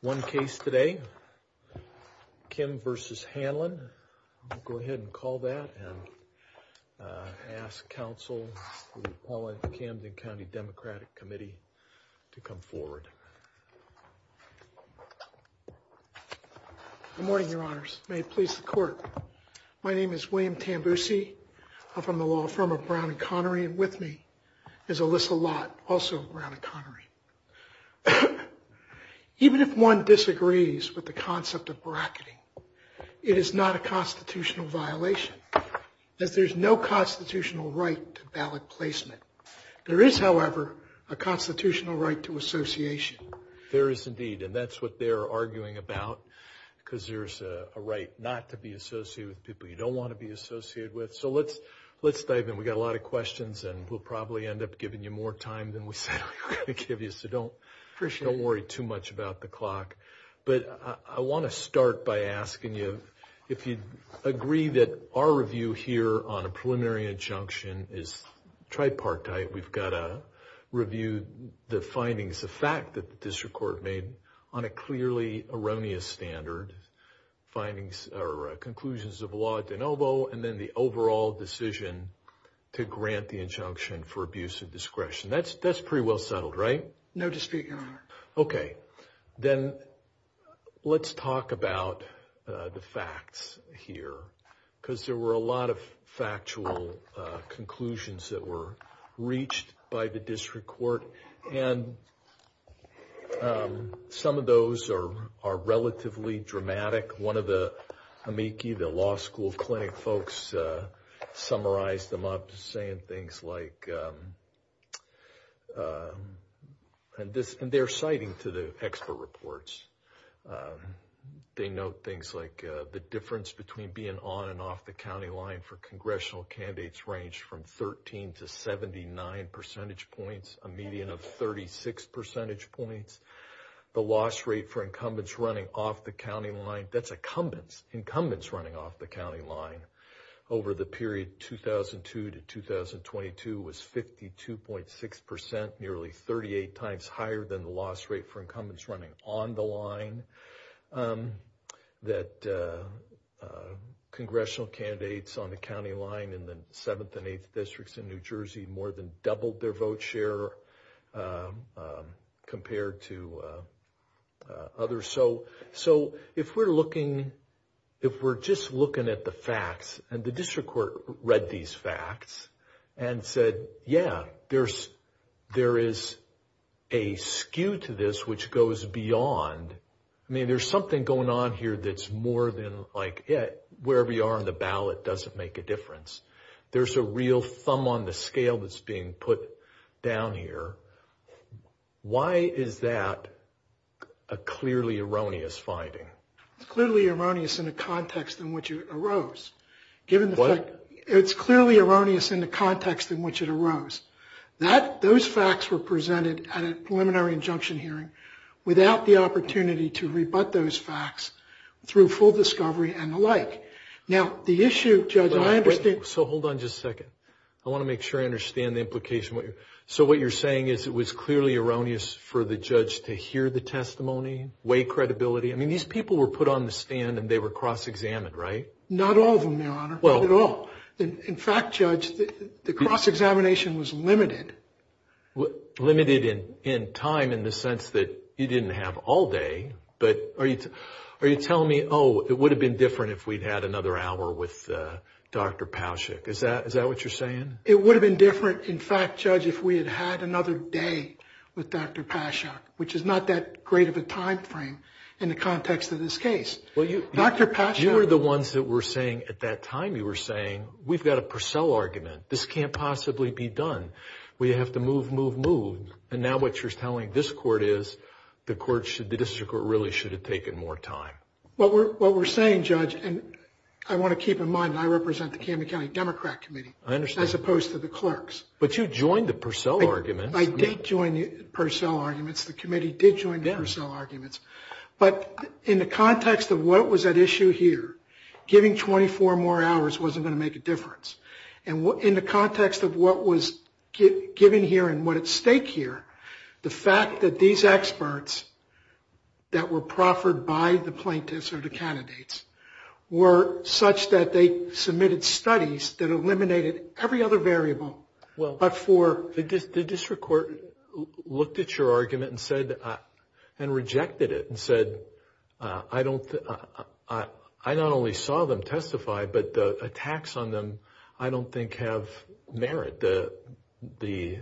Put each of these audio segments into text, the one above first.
One case today, Kim versus Hanlon. I'll go ahead and call that and ask counsel for the appellant, Camden County Democratic Committee, to come forward. Good morning, Your Honors. May it please the Court. My name is William Tambusi. I'm from the law firm of Brown & Connery, and with me is Alyssa Lott, also Brown & Connery. Even if one disagrees with the concept of bracketing, it is not a constitutional violation, as there's no constitutional right to ballot placement. There is, however, a constitutional right to association. There is indeed, and that's what they're arguing about, because there's a right not to be associated with people you don't want to be associated with. So let's dive in. We got a lot of questions, and we'll probably end up giving you more time than we said we were going to give you, so don't worry too much about the clock. But I want to start by asking you if you agree that our review here on a preliminary injunction is tripartite. We've got to review the findings of fact that the district court made on a clearly erroneous standard, findings or conclusions of law de novo, and then the overall decision to grant the injunction for abuse of discretion. That's pretty well settled, right? No dispute, Your Honor. Okay. Then let's talk about the facts here, because there were a lot of factual conclusions that were reached by the district court, and some of those are relatively dramatic. One of the amici, the law school clinic folks, summarized them up saying things like, and they're citing to the expert reports. They note things like the difference between being on and off the county line for congressional candidates ranged from 13 to 79 percentage points, a median of 36 percentage points. The loss rate for incumbents running off the county line, that's incumbents running off the county line, over the period 2002 to 2022 was 52.6%, nearly 38 times higher than the loss rate for incumbents running on the line. That congressional candidates on the county line in the 7th and 8th districts in New Jersey more than doubled their vote share compared to others. So if we're just looking at the facts, and the district court read these facts and said, yeah, there is a skew to this which goes beyond. I mean, there's something going on here that's more than like, yeah, wherever you are on the ballot doesn't make a difference. There's a real thumb on the scale that's being put down here. Why is that a clearly erroneous finding? It's clearly erroneous in the context in which it arose. Given the fact, it's clearly erroneous in the context in which it arose. Those facts were presented at a preliminary injunction hearing without the opportunity to rebut those facts through full discovery and the like. Now, the issue, Judge, I understand. So hold on just a second. I want to make sure I understand the implication. So what you're saying is it was clearly erroneous for the judge to hear the testimony, weigh credibility. I mean, these people were put on the stand and they were cross-examined, right? Not all of them, Your Honor. Well, not at all. In fact, Judge, the cross-examination was limited. Limited in time in the sense that you didn't have all day, but are you telling me, it would have been different if we'd had another hour with Dr. Pauschik? Is that what you're saying? It would have been different, in fact, Judge, if we had had another day with Dr. Pauschik, which is not that great of a time frame in the context of this case. Well, Dr. Pauschik, you were the ones that were saying at that time, you were saying, we've got a Purcell argument. This can't possibly be done. We have to move. And now what you're telling this court is the district court really should have taken more time. What we're saying, Judge, and I want to keep in mind, I represent the Camden County Democrat Committee. I understand. As opposed to the clerks. But you joined the Purcell arguments. I did join the Purcell arguments. The committee did join the Purcell arguments. But in the context of what was at issue here, giving 24 more hours wasn't going to make a difference. And in the context of what was given here and what at stake here, the fact that these experts that were proffered by the plaintiffs or the candidates were such that they submitted studies that eliminated every other variable. Well, but for the district court looked at your argument and said, and rejected it and said, I not only saw them testify, but the attacks on them I don't think have merit. The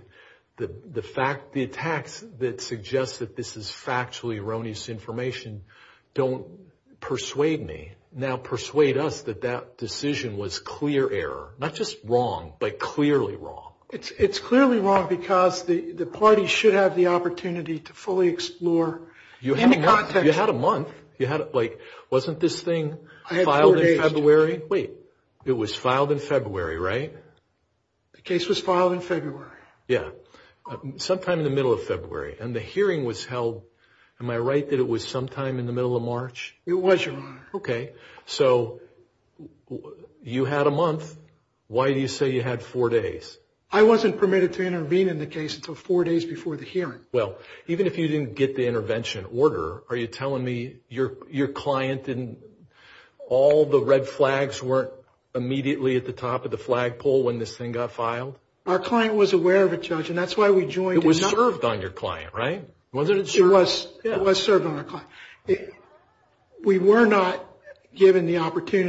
attacks that suggest that this is factually erroneous information don't persuade me. Now persuade us that that decision was clear error, not just wrong, but clearly wrong. It's clearly wrong because the parties should have the opportunity to fully explore. You had a month. Wasn't this thing filed in February? Wait, it was filed in February, right? The case was filed in February. Yeah, sometime in the middle of February, and the hearing was held. Am I right that it was sometime in the middle of March? It was, Your Honor. Okay, so you had a month. Why do you say you had 4 days? I wasn't permitted to intervene in the case until 4 days before the hearing. Well, even if you didn't get the intervention order, are you telling me your client didn't, all the red flags weren't immediately at the top of the flagpole when this thing got filed? Our client was aware of it, Judge, and that's why we joined. It was served on your client, right? Wasn't it served? It was served on our client. We were not given the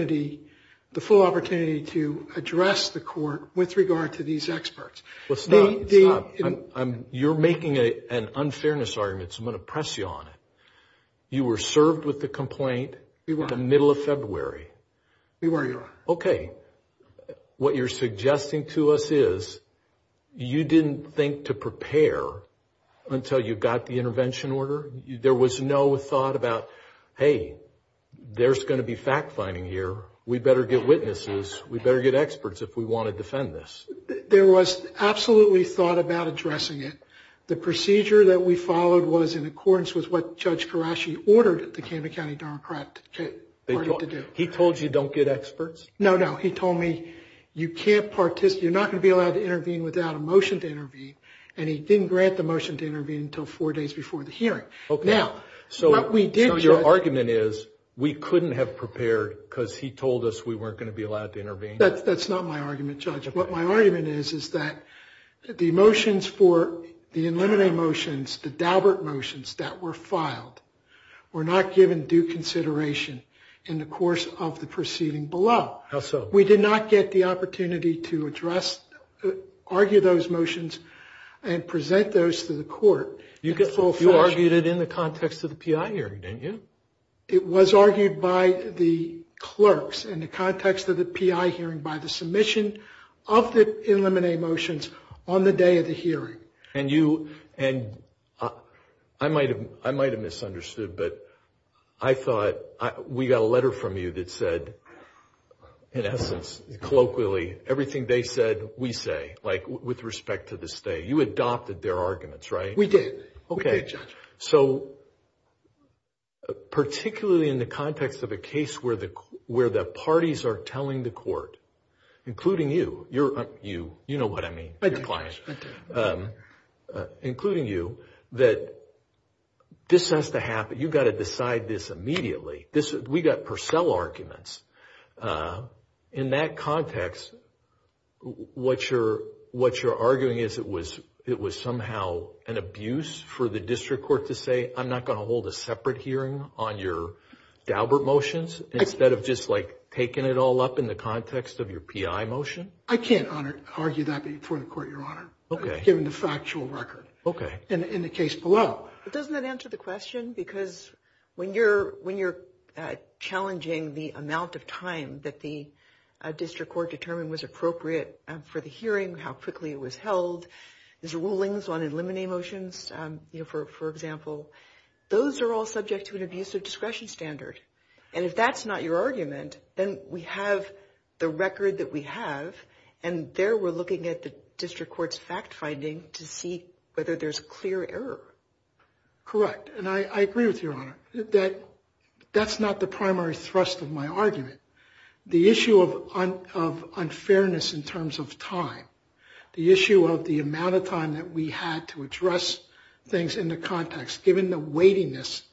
full opportunity to address the court with regard to these experts. Well, stop. You're making an unfairness argument, so I'm going to press you on it. You were served with the complaint in the middle of February. We were, Your Honor. Okay. What you're suggesting to us is you didn't think to prepare until you got the intervention order? There was no thought about, hey, there's going to be fact-finding here. We better get witnesses. We better get experts if we want to defend this. There was absolutely thought about addressing it. The procedure that we followed was in accordance with what Judge Karashi ordered the Camden County Democrat Party to do. He told you don't get experts? No. He told me you can't participate. You're not going to be allowed to intervene without a motion to intervene. And he didn't grant the motion to intervene until 4 days before the hearing. Okay. Now, what we did, so your argument is we couldn't have prepared because he told us we weren't going to be allowed to intervene? That's not my argument, Judge. Okay. What my argument is that the motions for the in limine motions, the Daubert motions that were filed, were not given due consideration in the course of the proceeding below. How so? We did not get the opportunity to argue those motions and present those to the court. You argued it in the context of the PI hearing, didn't you? It was argued by the clerks in the context of the PI hearing by the submission of the in limine motions on the day of the hearing. And I might have misunderstood, but I thought we got a letter from you that said, in essence, colloquially, everything they said, we say, like with respect to the stay. You adopted their arguments, right? We did. Okay. We did, Judge. So particularly in the context of a case where the parties are telling the court, including you, you know what I mean, your client, including you, that this has to happen. You got to decide this immediately. We got Purcell arguments. In that context, what you're arguing is it was somehow an abuse for the district court to say, I'm not going to hold a separate hearing on your Daubert motions instead of just like taking it all up in the context of your PI motion? I can't argue that before the court, Your Honor. Okay. Given the factual record. Okay. In the case below. But doesn't that answer the question? Because when you're challenging the amount of time that the district court determined was appropriate for the hearing, how quickly it was held, there's rulings on in limine motions, for example, those are all subject to an abuse of discretion standard. And if that's not your argument, then we have the record that we have, and there we're looking at the district court's fact-finding to see whether there's clear error. Correct. And I agree with Your Honor that that's not the primary thrust of my argument. The issue of unfairness in terms of time, the issue of the amount of time that we had to address things in the context, given the weightiness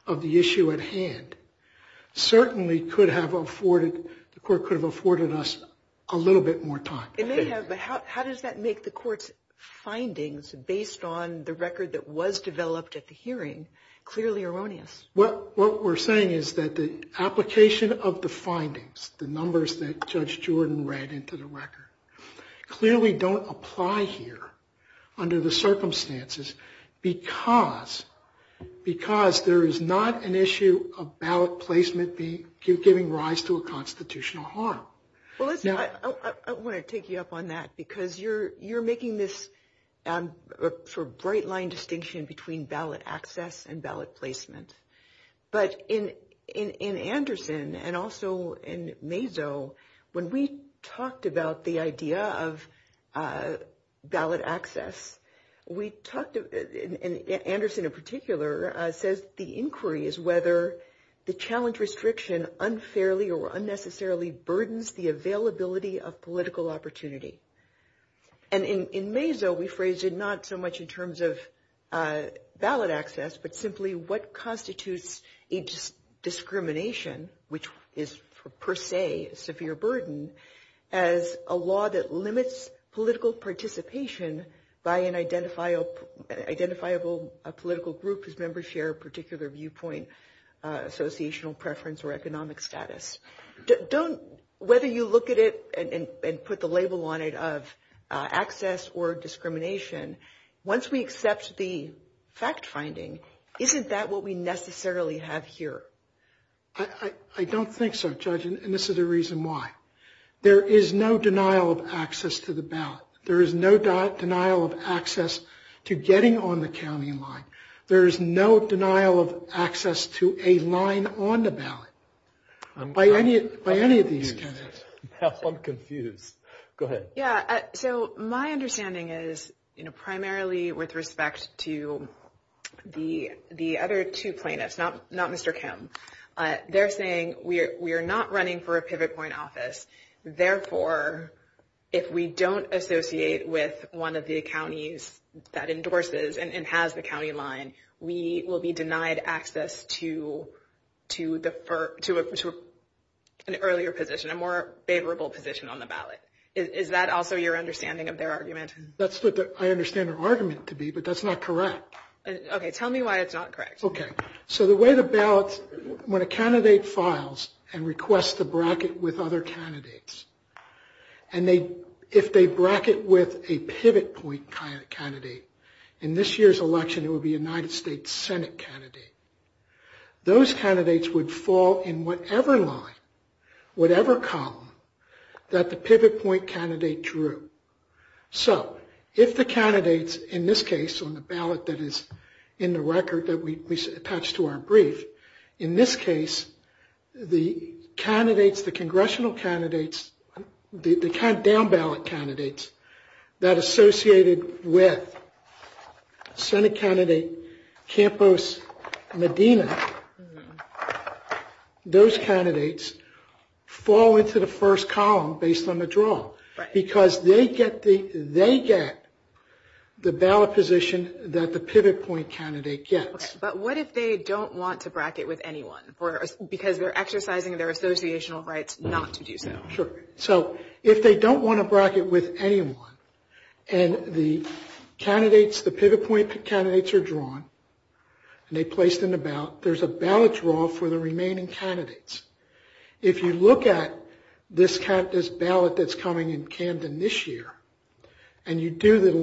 of the issue at hand certainly the court could have afforded us a little bit more time. It may have, but how does that make the court's findings based on the record that was developed at the hearing clearly erroneous? What we're saying is that the application of the findings, the numbers that Judge Jordan read into the record, clearly don't apply here under the circumstances because there is not an issue of ballot placement giving rise to a constitutional harm. Well, I want to take you up on that because you're making this sort of bright line distinction between ballot access and ballot placement. But in Anderson and also in Mazo, when we talked about the idea of ballot access, we talked, and Anderson in particular says the inquiry is whether the challenge restriction unfairly or unnecessarily burdens the availability of political opportunity. And in Mazo, we phrased it not so much in terms of ballot access, but simply what constitutes a discrimination, which is per se a severe burden, as a law that limits political participation by an identifiable political group whose members share a particular viewpoint, associational preference, or economic status. Whether you look at it and put the label on it of access or discrimination, once we accept the fact finding, isn't that what we necessarily have here? I don't think so, Judge, and this is the reason why. There is no denial of access to the ballot. There is no denial of access to getting on the county line. There is no denial of access to a line on the ballot by any of these candidates. Now I'm confused. Go ahead. Yeah, so my understanding is, primarily with respect to the other two plaintiffs, not Mr. Kim, they're saying we are not running for a pivot point office. Therefore, if we don't associate with one of the counties that endorses and has the county line, we will be denied access to an earlier position, a more favorable position on the ballot. Is that also your understanding of their argument? That's what I understand their argument to be, but that's not correct. Okay, tell me why it's not correct. Okay, so the way the ballots, when a candidate files and requests to bracket with other candidates, and if they bracket with a pivot point candidate, in this year's election it would be a United States Senate candidate, those candidates would fall in whatever line, whatever column that the pivot point candidate drew. So if the candidates, in this case on the ballot that is in the record that we attached to our brief, in this case the candidates, the congressional candidates, the down ballot candidates that associated with Senate candidate Campos Medina, those candidates fall into the first column based on the draw, right, because they get the ballot position that the pivot point candidate gets. Okay, but what if they don't want to bracket with anyone because they're exercising their associational rights not to do so? Sure. So if they don't want to bracket with anyone and the candidates, the pivot point candidates are drawn and they placed in the ballot, there's a ballot draw for the remaining candidates. If you look at this ballot that's coming in Camden this year, and you do the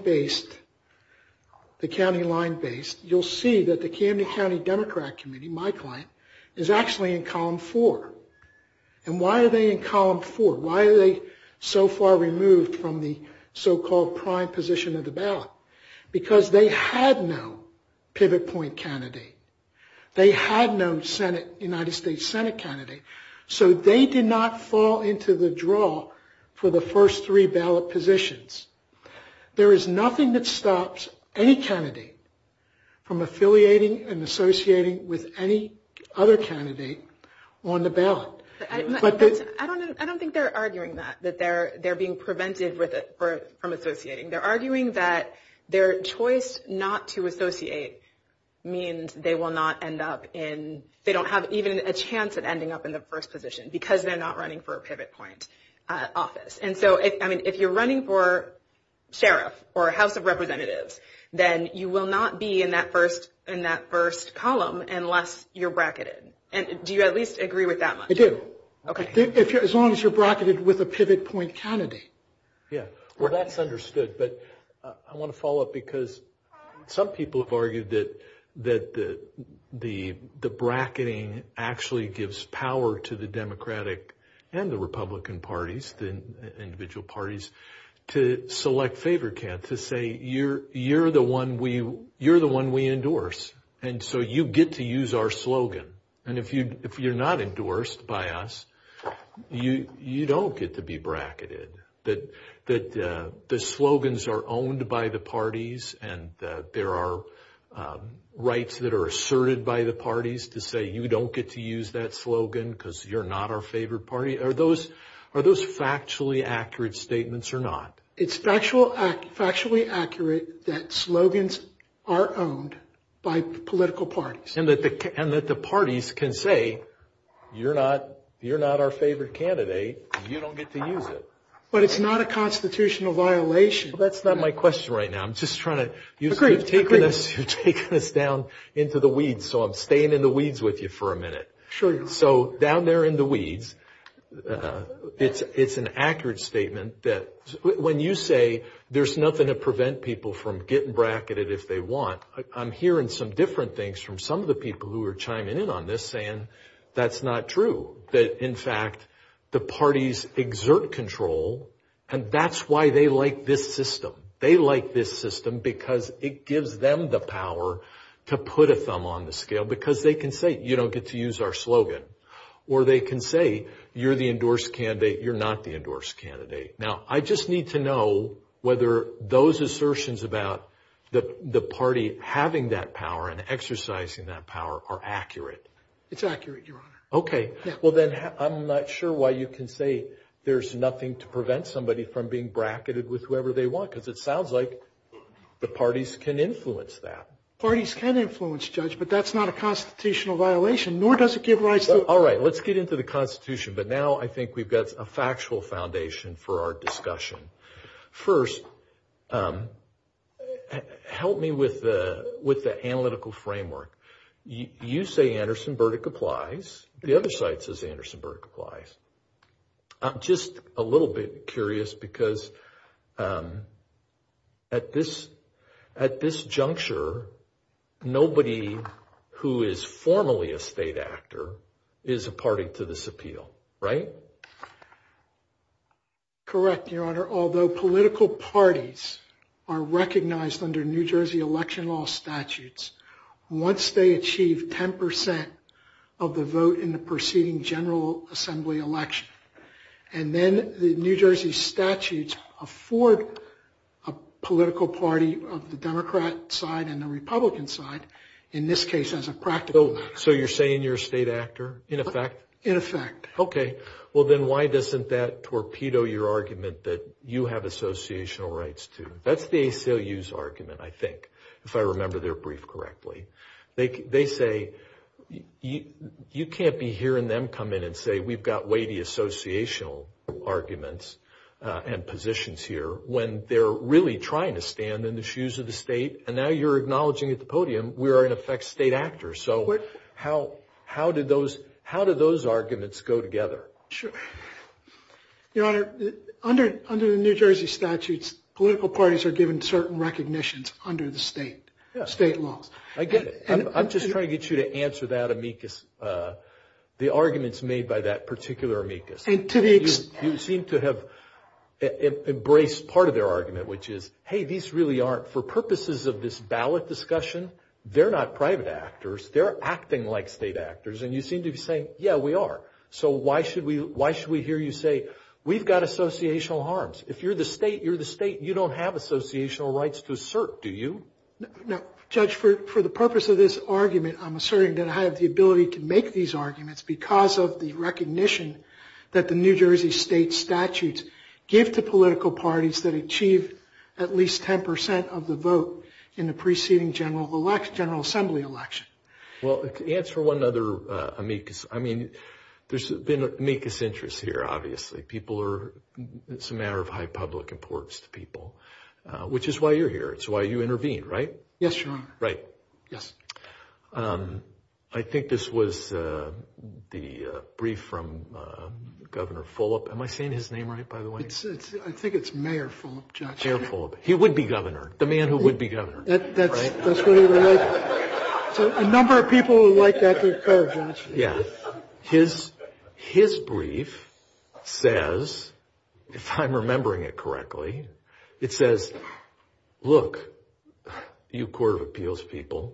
county line-based, you'll see that the Camden County Democrat Committee, my client, is actually in column 4. And why are they in column 4? Why are they so far removed from the so-called prime position of the ballot? Because they had no pivot point candidate. They had no United States Senate candidate. So they did not fall into the draw for the first 3 ballot positions. There is nothing that stops any candidate from affiliating and associating with any other candidate on the ballot. I don't think they're arguing that they're being prevented from associating. They're arguing that their choice not to associate means they will not end up in, they don't have even a chance at ending up in the first position because they're not running for a pivot point office. And so, if you're running for sheriff or House of Representatives, then you will not be in that first column unless you're bracketed. And do you at least agree with that much? I do. Okay. As long as you're bracketed with a pivot point candidate. Yeah. Well, that's understood, but I want to follow up because some people have argued that the bracketing actually gives power to the Democratic and the Republican parties, the individual parties, to select favored candidates, to say you're the one we endorse, and so you get to use our slogan. And if you're not endorsed by us, you don't get to be bracketed. That the slogans are owned by the parties, and there are rights that are asserted by the parties to say you don't get to use that slogan because you're not our favored party. Are those factually accurate statements or not? It's factually accurate that slogans are owned by political parties, and that the parties can say you're not our favorite candidate. You don't get to use it. But it's not a constitutional violation. Well, that's not my question right now. I'm just trying to. You've taken us down into the weeds, so I'm staying in the weeds with you for a minute. Sure. So down there in the weeds, it's an accurate statement that when you say there's nothing to prevent people from getting bracketed if they want, I'm hearing some different things from some of the people who are chiming in on this saying that's not true. That in fact the parties exert control, and that's why they like this system. They like this system because it gives them the power to put a thumb on the scale, because they can say you don't get to use our slogan. Or they can say, you're the endorsed candidate, you're not the endorsed candidate. Now, I just need to know whether those assertions about the party having that power and exercising that power are accurate. It's accurate, Your Honor. Okay. Yeah. Well, then I'm not sure why you can say there's nothing to prevent somebody from being bracketed with whoever they want, because it sounds like the parties can influence that. Parties can influence, Judge, but that's not a constitutional violation, nor does it give rise to... All right, let's get into the Constitution, but now I think we've got a factual foundation for our discussion. First, help me with the analytical framework. You say Anderson-Burdick applies. The other side says Anderson-Burdick applies. I'm just a little bit curious because at this juncture, nobody who is formally a state actor is a party to this appeal, right? Correct, Your Honor. Although political parties are recognized under New Jersey election law statutes once they achieve 10% of the vote in the preceding General Assembly election. And then the New Jersey statutes afford a political party of the Democrat side and the Republican side, in this case as a practical matter. So you're saying you're a state actor, in effect? In effect. Okay. Well, then why doesn't that torpedo your argument that you have associational rights too? That's the ACLU's argument, I think, if I remember their brief correctly. They say you can't be hearing them come in and say we've got weighty associational arguments and positions here when they're really trying to stand in the shoes of the state, and now you're acknowledging at the podium we are in effect state actors. So how do those arguments go together? Sure. Your Honor, under the New Jersey statutes, political parties are given certain recognitions under the state laws. I get it. I'm just trying to get you to answer that amicus, the arguments made by that particular amicus. And to the you seem to have embraced part of their argument, which is, hey, these really aren't, for purposes of this ballot discussion, they're not private actors. They're acting like state actors. And you seem to be saying, yeah, we are. So why should we hear you say, we've got associational harms? If you're the state, you're the state. You don't have associational rights to assert, do you? No, Judge, for the purpose of this argument, I'm asserting that I have the ability to make these arguments because of the recognition that the New Jersey state statutes give to political parties that achieve at least 10% of the vote in the preceding General Assembly election. Well, answer one other amicus. I mean, there's been amicus interest here, obviously. It's a matter of high public importance to people, which is why you're here. It's why you intervened, right? Yes, Your Honor. Right. Yes. I think this was the brief from Governor Fulop. Am I saying his name right, by the way? I think it's Mayor Fulop, Judge. Mayor Fulop. He would be governor. The man who would be governor. That's what he would like. So a number of people would like that to occur, Judge. Yeah. His brief says, if I'm remembering it correctly, it says, look, you Court of Appeals people,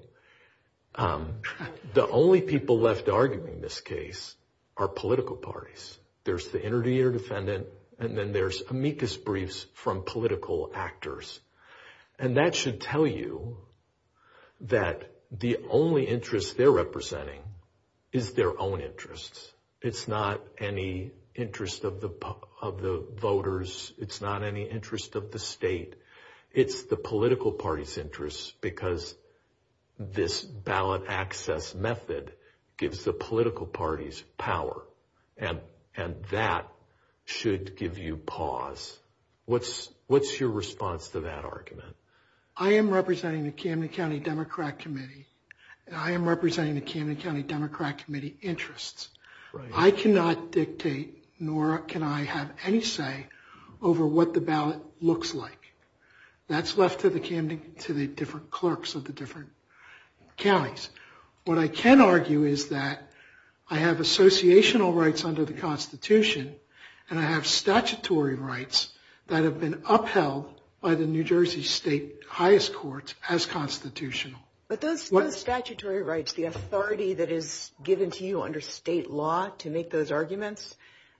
the only people left arguing this case are political parties. There's the intervener defendant, and then there's amicus briefs from political actors. And that should tell you that the only interest they're representing is their own interests. It's not any interest of the voters. It's not any interest of the state. It's the political party's interests, because this ballot access method gives the political parties power. And that should give you pause. What's your response to that argument? I am representing the Camden County Democrat Committee, and I am representing the Camden County Democrat Committee interests. Right. I cannot dictate, nor can I have any say over what the ballot looks like. That's left to the different clerks of the different counties. What I can argue is that I have associational rights under the Constitution, and I have statutory rights that have been upheld by the New Jersey State highest courts as constitutional. But those statutory rights, the authority that is given to you under state law to make those arguments,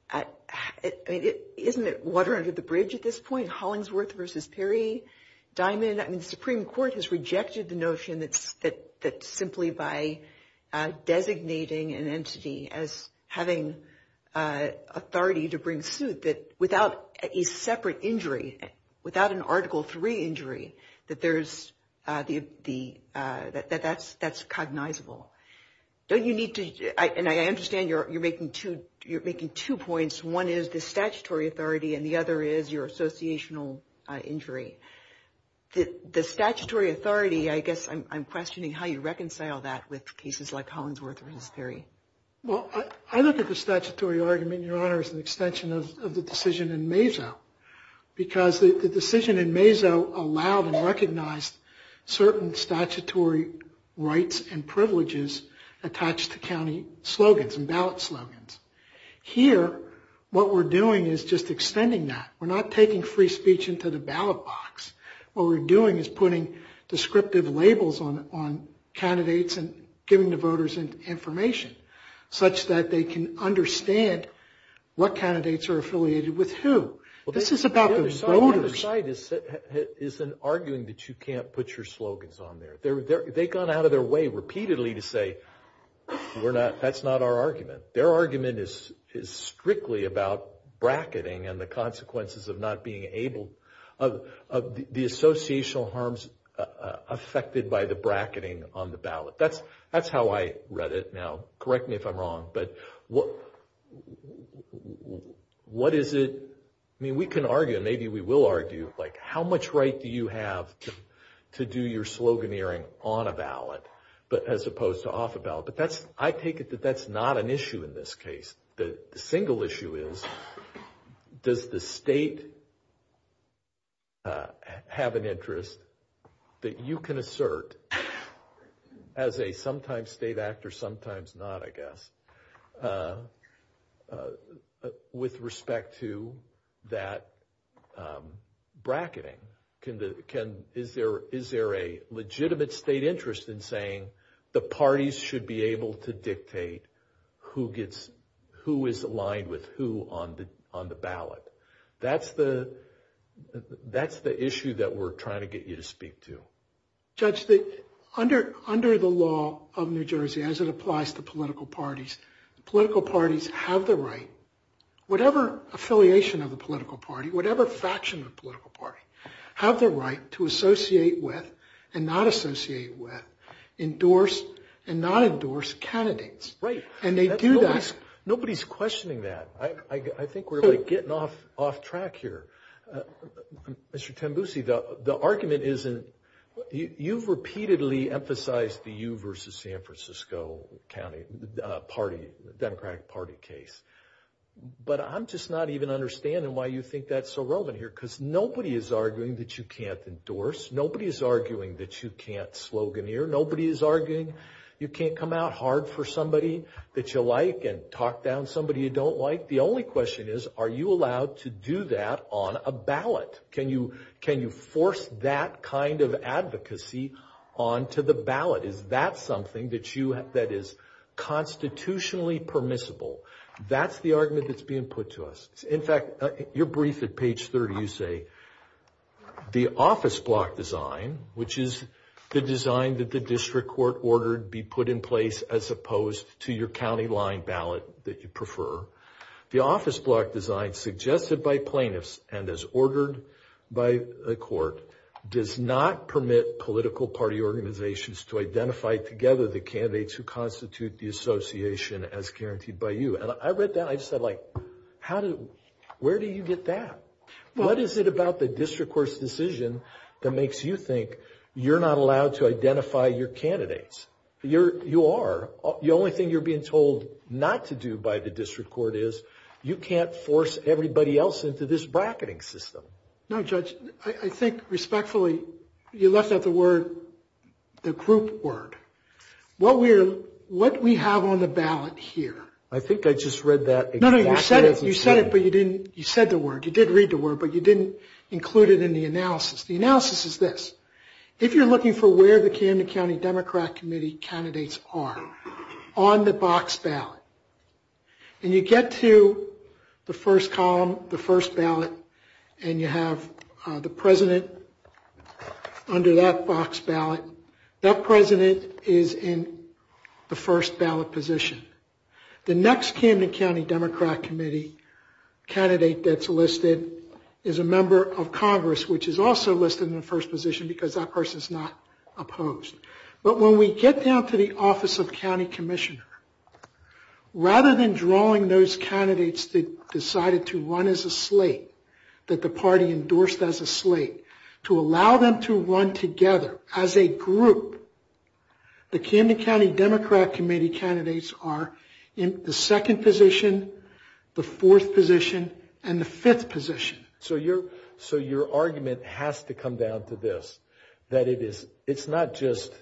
isn't it water under the bridge at this point? Hollingsworth versus Perry, Diamond. I mean, the Supreme Court has rejected the notion that simply by designating an entity as having authority to bring suit, that without a separate injury, without an Article III injury, that there's that's cognizable. Don't you need to? And I understand you're making two points. One is the statutory authority, and the other is your associational injury. The statutory authority, I guess I'm questioning how you reconcile that with cases like Hollingsworth versus Perry. Well, I look at the statutory argument, Your Honor, as an extension of the decision in Mazo, because the decision in Mazo allowed and recognized certain statutory rights and privileges attached to county slogans and ballot slogans. Here, what we're doing is just extending that. We're not taking free speech into the ballot box. What we're doing is putting descriptive labels on candidates and giving the voters information such that they can understand what candidates are affiliated with who. Well, this is about the voters. The other side isn't arguing that you can't put your slogans on there. They've gone out of their way repeatedly to say, that's not our argument. Their argument is strictly about bracketing and the consequences of not being able, of the associational harms affected by the bracketing on the ballot. That's how I read it. Now, correct me if I'm wrong, but what is it? I mean, we can argue, and maybe we will argue, like, how much right do you have to do your sloganeering on a ballot, but as opposed to off a ballot? But I take it that that's not an issue in this case. The single issue is, does the state have an interest that you can assert as a sometimes state actor, sometimes not, I guess, with respect to that bracketing? Is there a legitimate state interest in saying the parties should be able to dictate who is aligned with who on the ballot? That's the issue that we're trying to get you to speak to. Judge, under the law of New Jersey, as it applies to political parties have the right, whatever affiliation of the political party, whatever faction of the political party, have the right to associate with and not associate with, endorse and not endorse candidates. Right. And they do that. Nobody's questioning that. I think we're like getting off track here. Mr. Tembusi, the argument isn't, you've repeatedly emphasized the U versus San Francisco County party, Democratic Party case. But I'm just not even understanding why you think that's so relevant here, because nobody is arguing that you can't endorse. Nobody is arguing that you can't sloganeer. Nobody is arguing you can't come out hard for somebody that you like and talk down somebody you don't like. The only question is, are you allowed to do that on a ballot? Can you force that kind of advocacy onto the ballot? Is that something that is constitutionally permissible? That's the argument that's being put to us. In fact, your brief at page 30, you say, the office block design, which is the design that the district court ordered be put in place as opposed to your county line ballot that you prefer. The office block design suggested by plaintiffs and as ordered by the court does not permit political party organizations to identify together the candidates who constitute the association as guaranteed by you. And I read that, I just said, like, where do you get that? What is it about the district court's decision that makes you think you're not allowed to identify your candidates? You are. The only thing you're being told not to do by the district court is you can't force everybody else into this bracketing system. No, Judge, I think respectfully, you left out the group word. What we have on the ballot here. I think I just read that exactly. No, you said it, but you didn't, you said the word. You did read the word, but you didn't include it in the analysis. The analysis is this. If you're looking for where the Camden County Democrat Committee candidates are on the box ballot, and you get to the first column, the first ballot, and you have the president under that box ballot, that president is in the first ballot position. The next Camden County Democrat Committee candidate that's listed is a member of Congress, which is also listed in the first position because that person is not opposed. But when we get down to the office of county commissioner, rather than drawing those candidates that decided to run as a slate, that the party endorsed as a slate, to allow them to run together as a group, the Camden County Democrat Committee candidates are in the second position, the fourth position, and the fifth position. So your argument has to come down to this, that it's not just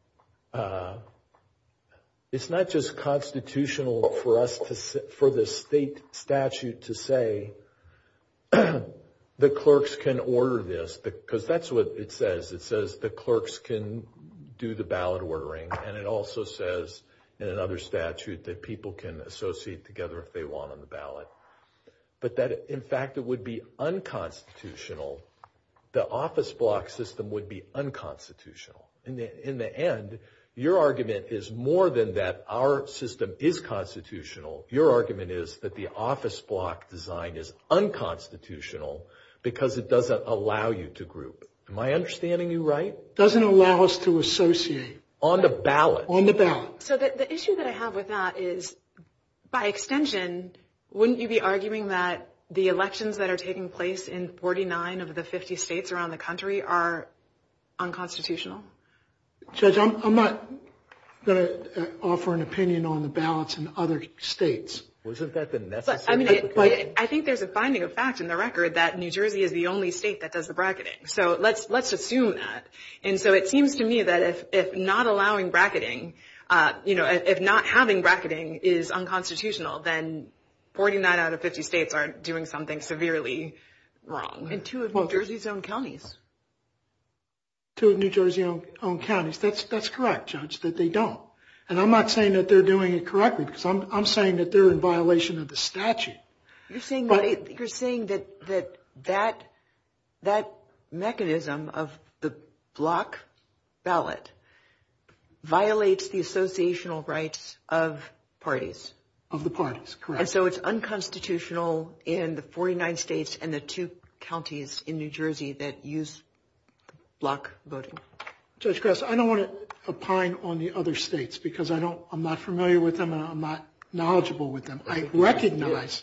constitutional for us for the state statute to say the clerks can order this, because that's what it says. It says the clerks can do the ballot ordering, and it also says in another statute that people can associate together if they want on the ballot. But that, in fact, it would be unconstitutional. The office block system would be unconstitutional. In the end, your argument is more than that our system is constitutional. Your argument is that the office block design is unconstitutional because it doesn't allow you to group. Am I understanding you right? Doesn't allow us to associate. On the ballot. On the ballot. So the issue that I have with that is, by extension, wouldn't you be arguing that the elections that are taking place in 49 of the 50 states around the country are unconstitutional? Judge, I'm not going to offer an opinion on the ballots in other states. Wasn't that the necessary? I think there's a finding of fact in the record that New Jersey is the only state that does the bracketing. So let's assume that. And so it seems to me that if not allowing bracketing, if not having bracketing is unconstitutional, then 49 out of 50 states are doing something severely wrong. And 2 of New Jersey's own counties. 2 of New Jersey's own counties. That's correct, Judge, that they don't. And I'm not saying that they're doing it correctly, because I'm saying that they're in violation of the statute. You're saying that mechanism of the block ballot violates the associational rights of parties. Of the parties, correct. And so it's unconstitutional in the 49 states and the 2 counties in New Jersey that use block voting. Judge Kress, I don't want to opine on the other states because I'm not familiar with them and I'm not knowledgeable with them. I recognize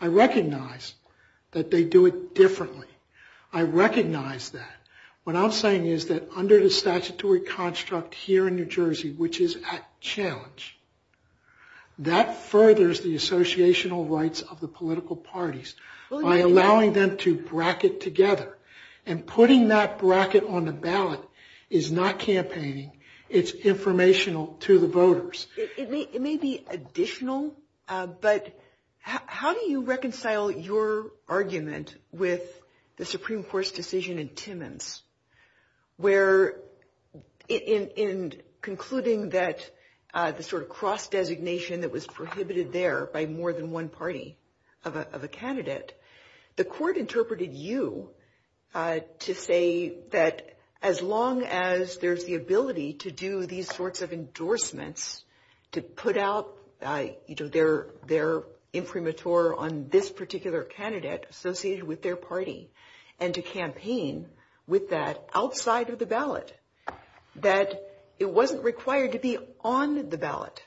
that they do it differently. I recognize that. What I'm saying is that under the statutory construct here in New Jersey, which is at challenge, that furthers the associational rights of the political parties by allowing them to bracket together. And putting that bracket on the ballot is not campaigning. It's informational to the voters. It may be additional, but how do you reconcile your argument with the Supreme Court's decision in Timmons, where in concluding that the sort of cross-designation that was prohibited there by more than one party of a candidate, the court interpreted you to say that as long as there's the ability to do these sorts of endorsements, to put out their imprimatur on this particular candidate associated with their party, and to campaign with that outside of the ballot, that it wasn't required to be on the ballot.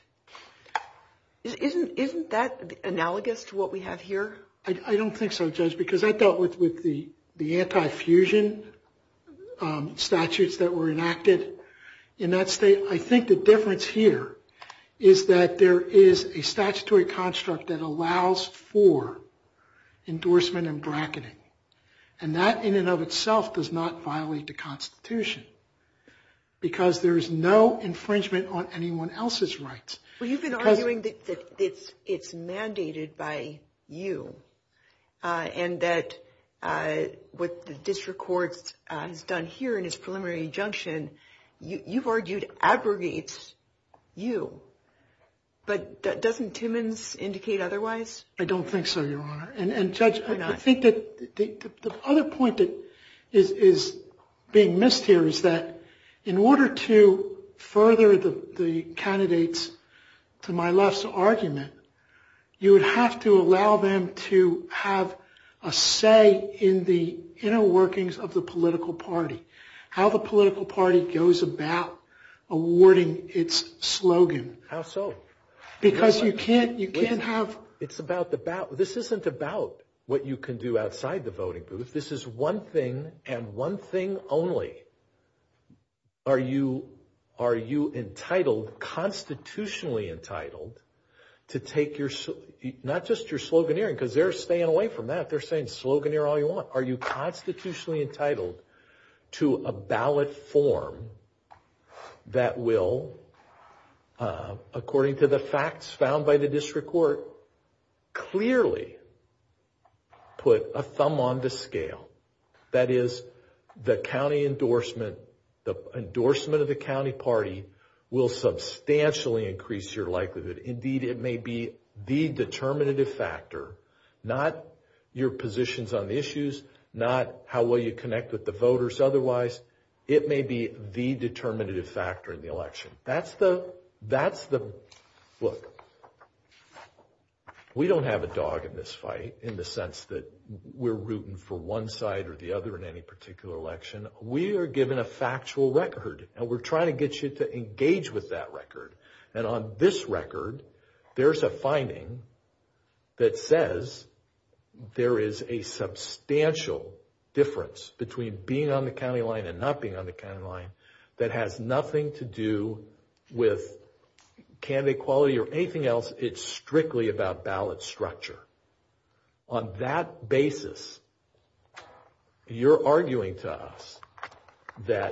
Isn't that analogous to what we have here? I don't think so, Judge, because I dealt with the anti-fusion statutes that were enacted in that state. I think the difference here is that there is a statutory construct that allows for endorsement and bracketing. And that in and of itself does not violate the Constitution because there is no infringement on anyone else's rights. Well, you've been arguing that it's mandated by you and that what the district court has done here in its preliminary injunction, you've argued abrogates you. But doesn't Timmons indicate otherwise? I don't think so, Your Honor. And Judge, I think that the other point that is being missed here is that in order to further the candidates to my left's argument, you would have to allow them to have a say in the inner workings of the political party, how the political party goes about awarding its slogan. How so? Because you can't have... It's about the ballot. This isn't about what you can do outside the voting booth. This is one thing and one thing only. Are you entitled, constitutionally entitled, to take your, not just your sloganeering, because they're staying away from that. They're saying sloganeer all you want. Are you constitutionally entitled to a ballot form that will, according to the facts found by the district court, clearly put a thumb on the scale? That is, the county endorsement, the endorsement of the county party will substantially increase your likelihood. Indeed, it may be the determinative factor, not your positions on the issues, not how well you connect with the voters otherwise. It may be the determinative factor in the election. That's the, look, we don't have a dog in this fight in the sense that we're rooting for one side or the other in any particular election. We are given a factual record, and we're trying to get you to engage with that record. And on this record, there's a finding that says there is a substantial difference between being on the county line and not being on the county line that has nothing to do with candidate quality or anything else. It's strictly about ballot structure. On that basis, you're arguing to us that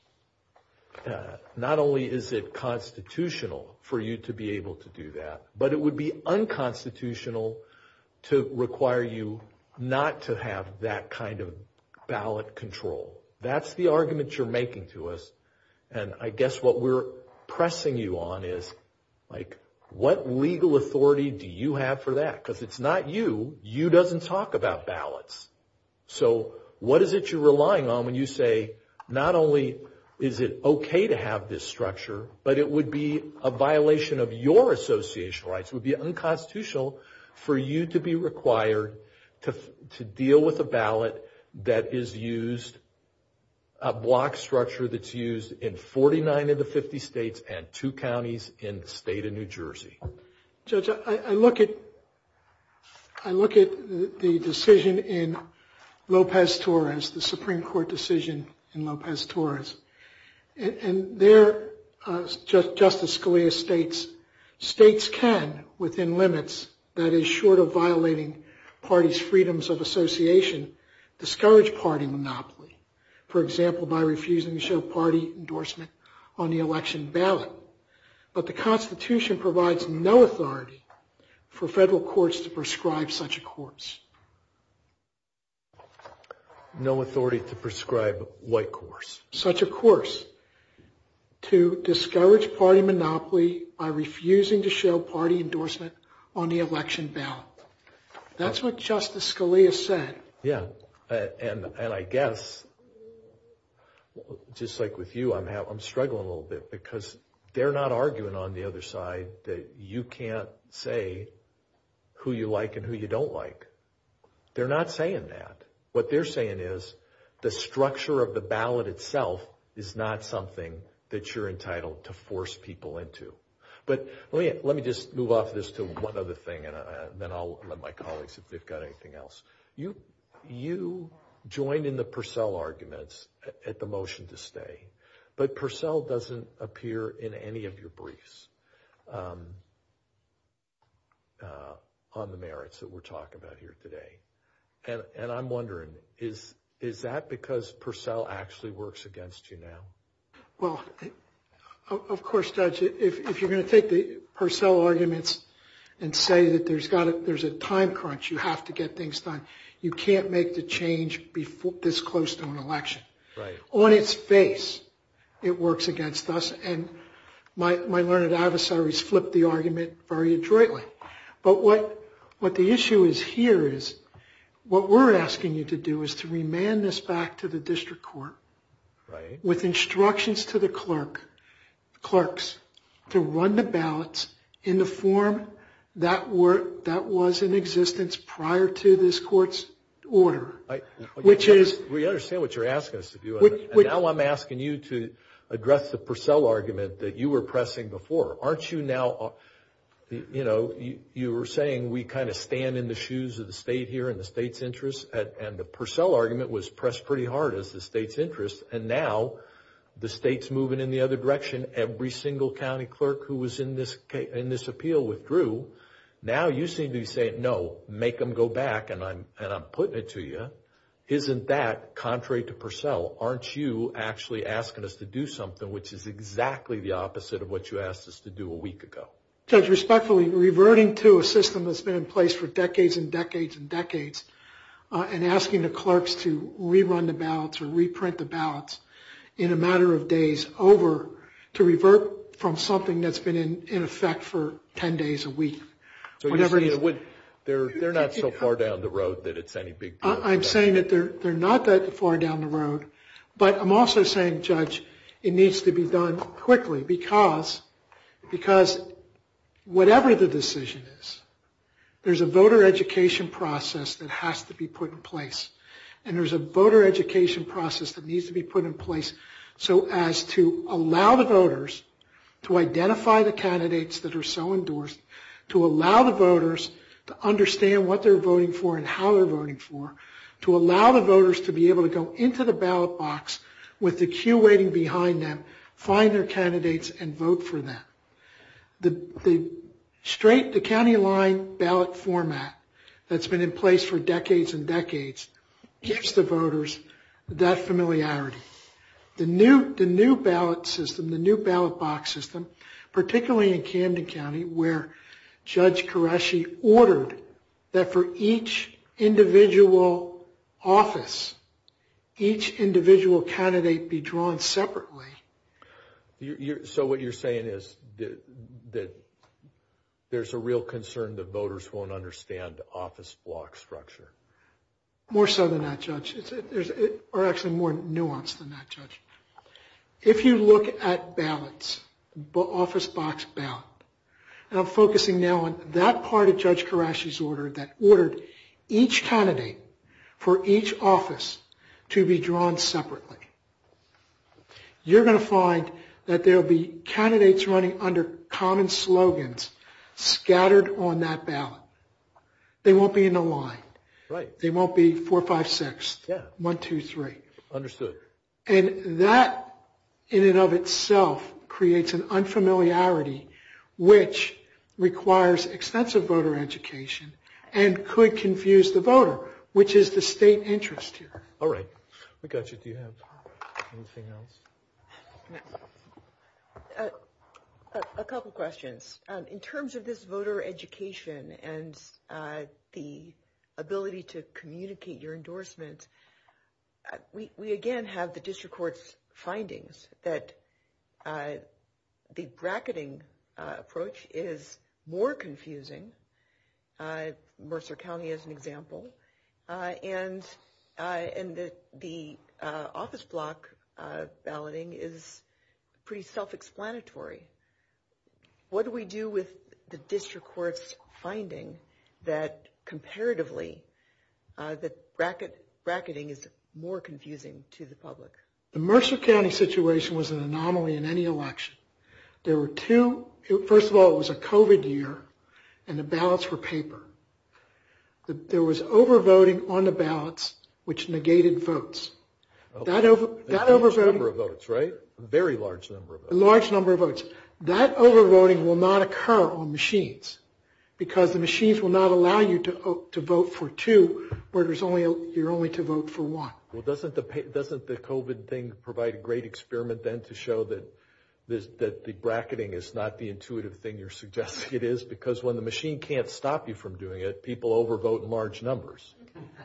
not only is it constitutional for you to be able to do that, but it would be unconstitutional to require you not to have that kind of ballot control. That's the argument you're making to us. And I guess what we're pressing you on is, like, what legal authority do you have for that? Because it's not you. You doesn't talk about ballots. So what is it you're relying on when you say not only is it okay to have this structure, but it would be a violation of your associational rights? It would be unconstitutional for you to be required to deal with a ballot that is used a block structure that's used in 49 of the 50 states and 2 counties in the state of New Jersey. Judge, I look at the decision in Lopez-Torres, the Supreme Court decision in Lopez-Torres, and there Justice Scalia states can, within limits, that is short of violating parties' freedoms of association, discourage party monopoly, for example, by refusing to show party endorsement on the election ballot. But the Constitution provides no authority for federal courts to prescribe such a course. No authority to prescribe what course? Such a course. To discourage party monopoly by refusing to show party endorsement on the election ballot. That's what Justice Scalia said. Yeah, and I guess, just like with you, I'm struggling a little bit because they're not arguing on the other side that you can't say who you like and who you don't like. They're not saying that. What they're saying is the structure of the ballot itself is not something that you're entitled to force people into. But let me just move off this to one other thing, and then I'll let my colleagues if they've got anything else. You joined in the Purcell arguments at the motion to stay, but Purcell doesn't appear in any of your briefs on the merits that we're talking about here today. And I'm wondering, is that because Purcell actually works against you now? Well, of course, Judge, if you're going to take the Purcell arguments and say that there's a time crunch, you have to get things done. You can't make the change before this close to an election. Right. On its face, it works against us, and my learned adversaries flip the argument very adroitly. But what the issue is here is what we're asking you to do is to remand this back to the district court, right, with instructions to the clerks to run the ballots in the form that was in existence prior to this court's order, we understand what you're asking us to do, and now I'm asking you to address the Purcell argument that you were pressing before. Aren't you now? You were saying we kind of stand in the shoes of the state here and the state's interest, and the Purcell argument was pressed pretty hard as the state's interest, and now the state's moving in the other direction. Every single county clerk who was in this appeal withdrew. Now you seem to be saying, no, make them go back, and I'm putting it to you. Isn't that contrary to Purcell? Aren't you actually asking us to do something which is exactly the opposite of what you asked us to do a week ago? Judge, respectfully, reverting to a system that's been in place for decades and decades and decades, and asking the clerks to rerun the ballots or reprint the ballots in a matter of days over to revert from something that's been in effect for 10 days a week. So you're saying they're not so far down the road that it's any big deal? I'm saying that they're not that far down the road, but I'm also saying, Judge, it needs to be done quickly because whatever the decision is, there's a voter education process that has to be put in place. And there's a voter education process that needs to be put in place so as to allow the voters to identify the candidates that are so endorsed, to allow the voters to understand what they're voting for and how they're voting for, to allow the voters to be able to go into the ballot box with the queue waiting behind them, find their candidates, and vote for them. The county line ballot format that's been in place for decades and decades gives the voters that familiarity. The new ballot system, the new ballot box system, particularly in Camden County, where Judge Qureshi ordered that for each individual office, each individual candidate be drawn separately. So what you're saying is that there's a real concern that voters won't understand office block structure. More so than that, Judge. Or actually more nuanced than that, Judge. If you look at ballots, office box ballot, and I'm focusing now on that part of Judge Qureshi's order that ordered each candidate for each office to be drawn separately. you're going to find that there will be candidates running under common slogans scattered on that ballot. They won't be in a line. Right. They won't be 4, 5, 6. Yeah. 1, 2, 3. Understood. And that, in and of itself, creates an unfamiliarity which requires extensive voter education and could confuse the voter, which is the state interest here. All right. We got you. Do you have anything else? No. A couple questions. In terms of this voter education and the ability to communicate your endorsement, we again have the district court's findings that the bracketing approach is more confusing, Mercer County as an example, and the office block balloting is pretty self-explanatory. What do we do with the district court's finding that comparatively that bracketing is more confusing to the public? The Mercer County situation was an anomaly in any election. There were two. First of all, it was a COVID year, and the ballots were paper. There was overvoting on the ballots, which negated votes. Oh, That overvoting, number of votes, right? A very large number of votes. a large number of votes. That overvoting will not occur on machines because the machines will not allow you to vote for two, where you're only to vote for one. Well, doesn't the COVID thing provide a great experiment then to show that the bracketing is not the intuitive thing you're suggesting it is? Because when the machine can't stop you from doing it, people overvote in large numbers.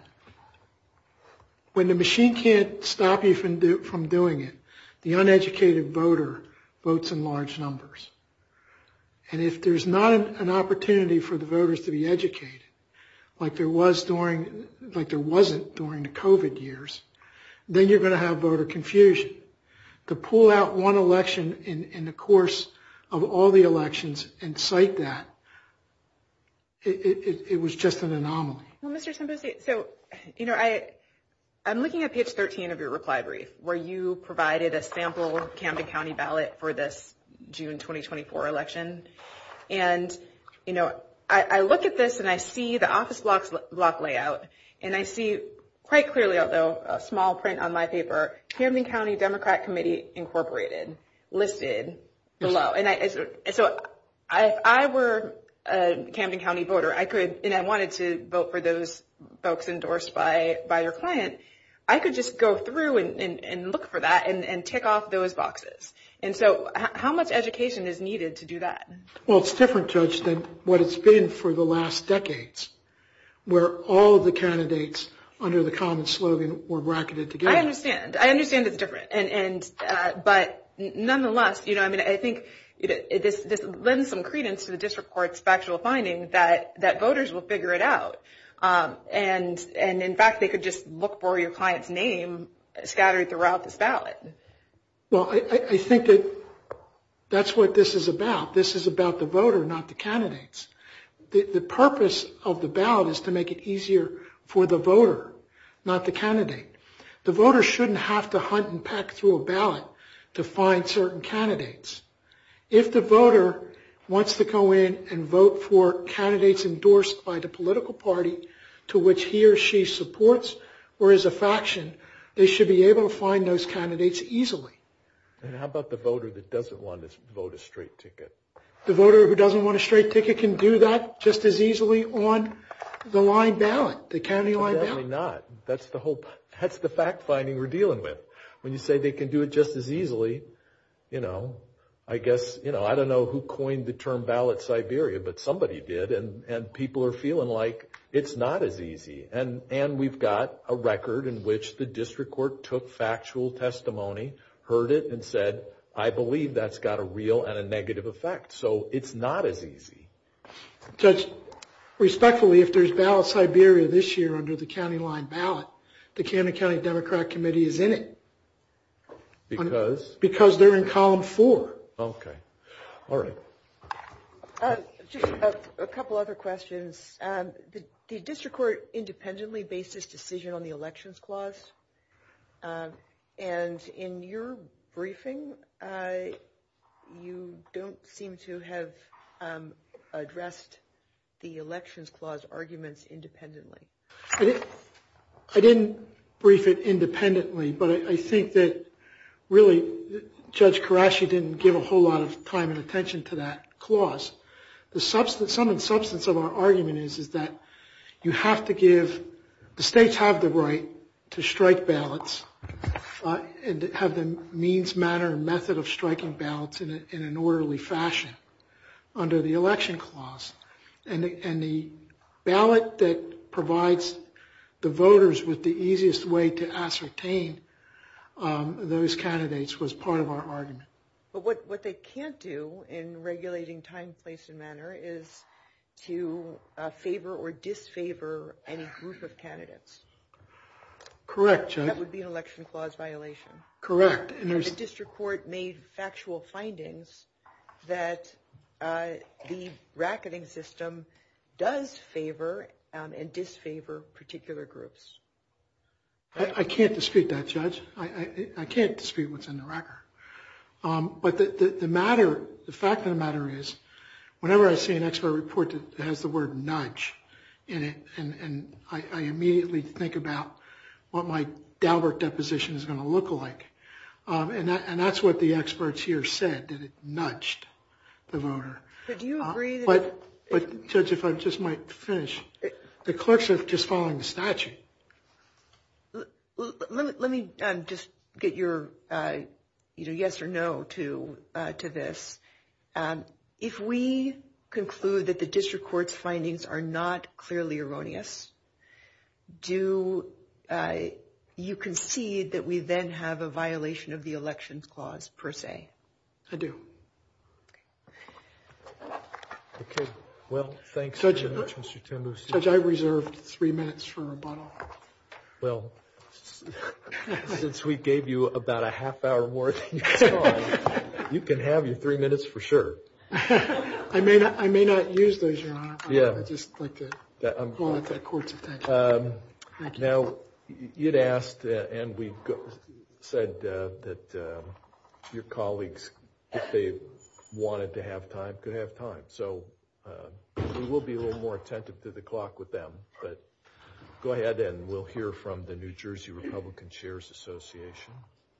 When the machine can't stop you from doing it, the uneducated voter votes in large numbers. And if there's not an opportunity for the voters to be educated, like there wasn't during the COVID years, then you're going to have voter confusion. To pull out one election in the course of all the elections and cite that, it was just an anomaly. Well, Mr. Sembosi, so, I'm looking at page 13 of your reply brief, where you provided a sample Camden County ballot for this June 2024 election. And, I look at this and I see the office block layout, and I see quite clearly, although a small print on my paper, Camden County Democrat Committee Incorporated listed below. And if I were a Camden County voter, I could, and I wanted to vote for those folks endorsed by your client, I could just go through and look for that and tick off those boxes. And so how much education is needed to do that? Well, it's different, Judge, than what it's been for the last decades, where all of the candidates under the common slogan were bracketed together. I understand it's different. But nonetheless, I think this lends some credence to the district court's factual finding that voters will figure it out. And in fact, they could just look for your client's name scattered throughout this ballot. Well, I think that's what this is about. This is about the voter, not the candidates. The purpose of the ballot is to make it easier for the voter, not the candidate. The voter shouldn't have to hunt and peck through a ballot to find certain candidates. If the voter wants to go in and vote for candidates endorsed by the political party to which he or she supports or is a faction, they should be able to find those candidates easily. And how about the voter that doesn't want to vote a straight ticket? The voter who doesn't want a straight ticket can do that just as easily on the line ballot, the county line ballot. Definitely not. That's the fact finding we're dealing with. When you say they can do it just as easily, I guess, I don't know who coined the term ballot Siberia, but somebody did, and people are feeling like it's not as easy. And we've got a record in which the district court took factual testimony, heard it, and said, I believe that's got a real and a negative effect. So it's not as easy. Judge, respectfully, if there's ballot Siberia this year under the county line ballot, the Camden County Democrat Committee is in it. Because? Because they're in column 4. Okay. All right. Just a couple other questions. The district court independently based its decision on the elections clause. And in your briefing, you don't seem to have addressed the Elections Clause arguments independently. I didn't brief it independently, but I think that really Judge Karashi didn't give a whole lot of time and attention to that clause. The sum and substance of our argument is that you have to give, the states have the right to strike ballots and have the means, manner, and method of striking ballots in an orderly fashion under the Election Clause. And the ballot that provides the voters with the easiest way to ascertain those candidates was part of our argument. But what they can't do in regulating time, place, and manner is to favor or disfavor any group of candidates. Correct, Judge. That would be an Election Clause violation. Correct. And the district court made factual findings that the bracketing system does favor and disfavor particular groups. I can't dispute that, Judge. I can't dispute what's in the record. But the fact of the matter is, whenever I see an expert report that has the word nudge in it, and I immediately think about what my Daubert deposition is going to look like. And that's what the experts here said, that it nudged the voter. But do you agree that... But Judge, if I just might finish, the clerks are just following the statute. Let me just get your yes or no to this. If we conclude that the district court's findings are not clearly erroneous, do you concede that we then have a violation of the Elections Clause per se? I do. Okay. Well, thanks Judge, very much, Mr. Tembusi. Judge, I reserved 3 minutes for rebuttal. Well, since we gave you about a half hour more than you saw, you can have your 3 minutes for sure. I may not use those, Your Honor. Yeah. I'd just like to call that to the court's attention. Thank you. Now, you'd asked, and we said that your colleagues, if they wanted to have time, could have time. So we will be a little more attentive to the clock with them. But go ahead, and we'll hear from the New Jersey Republican Chairs Association.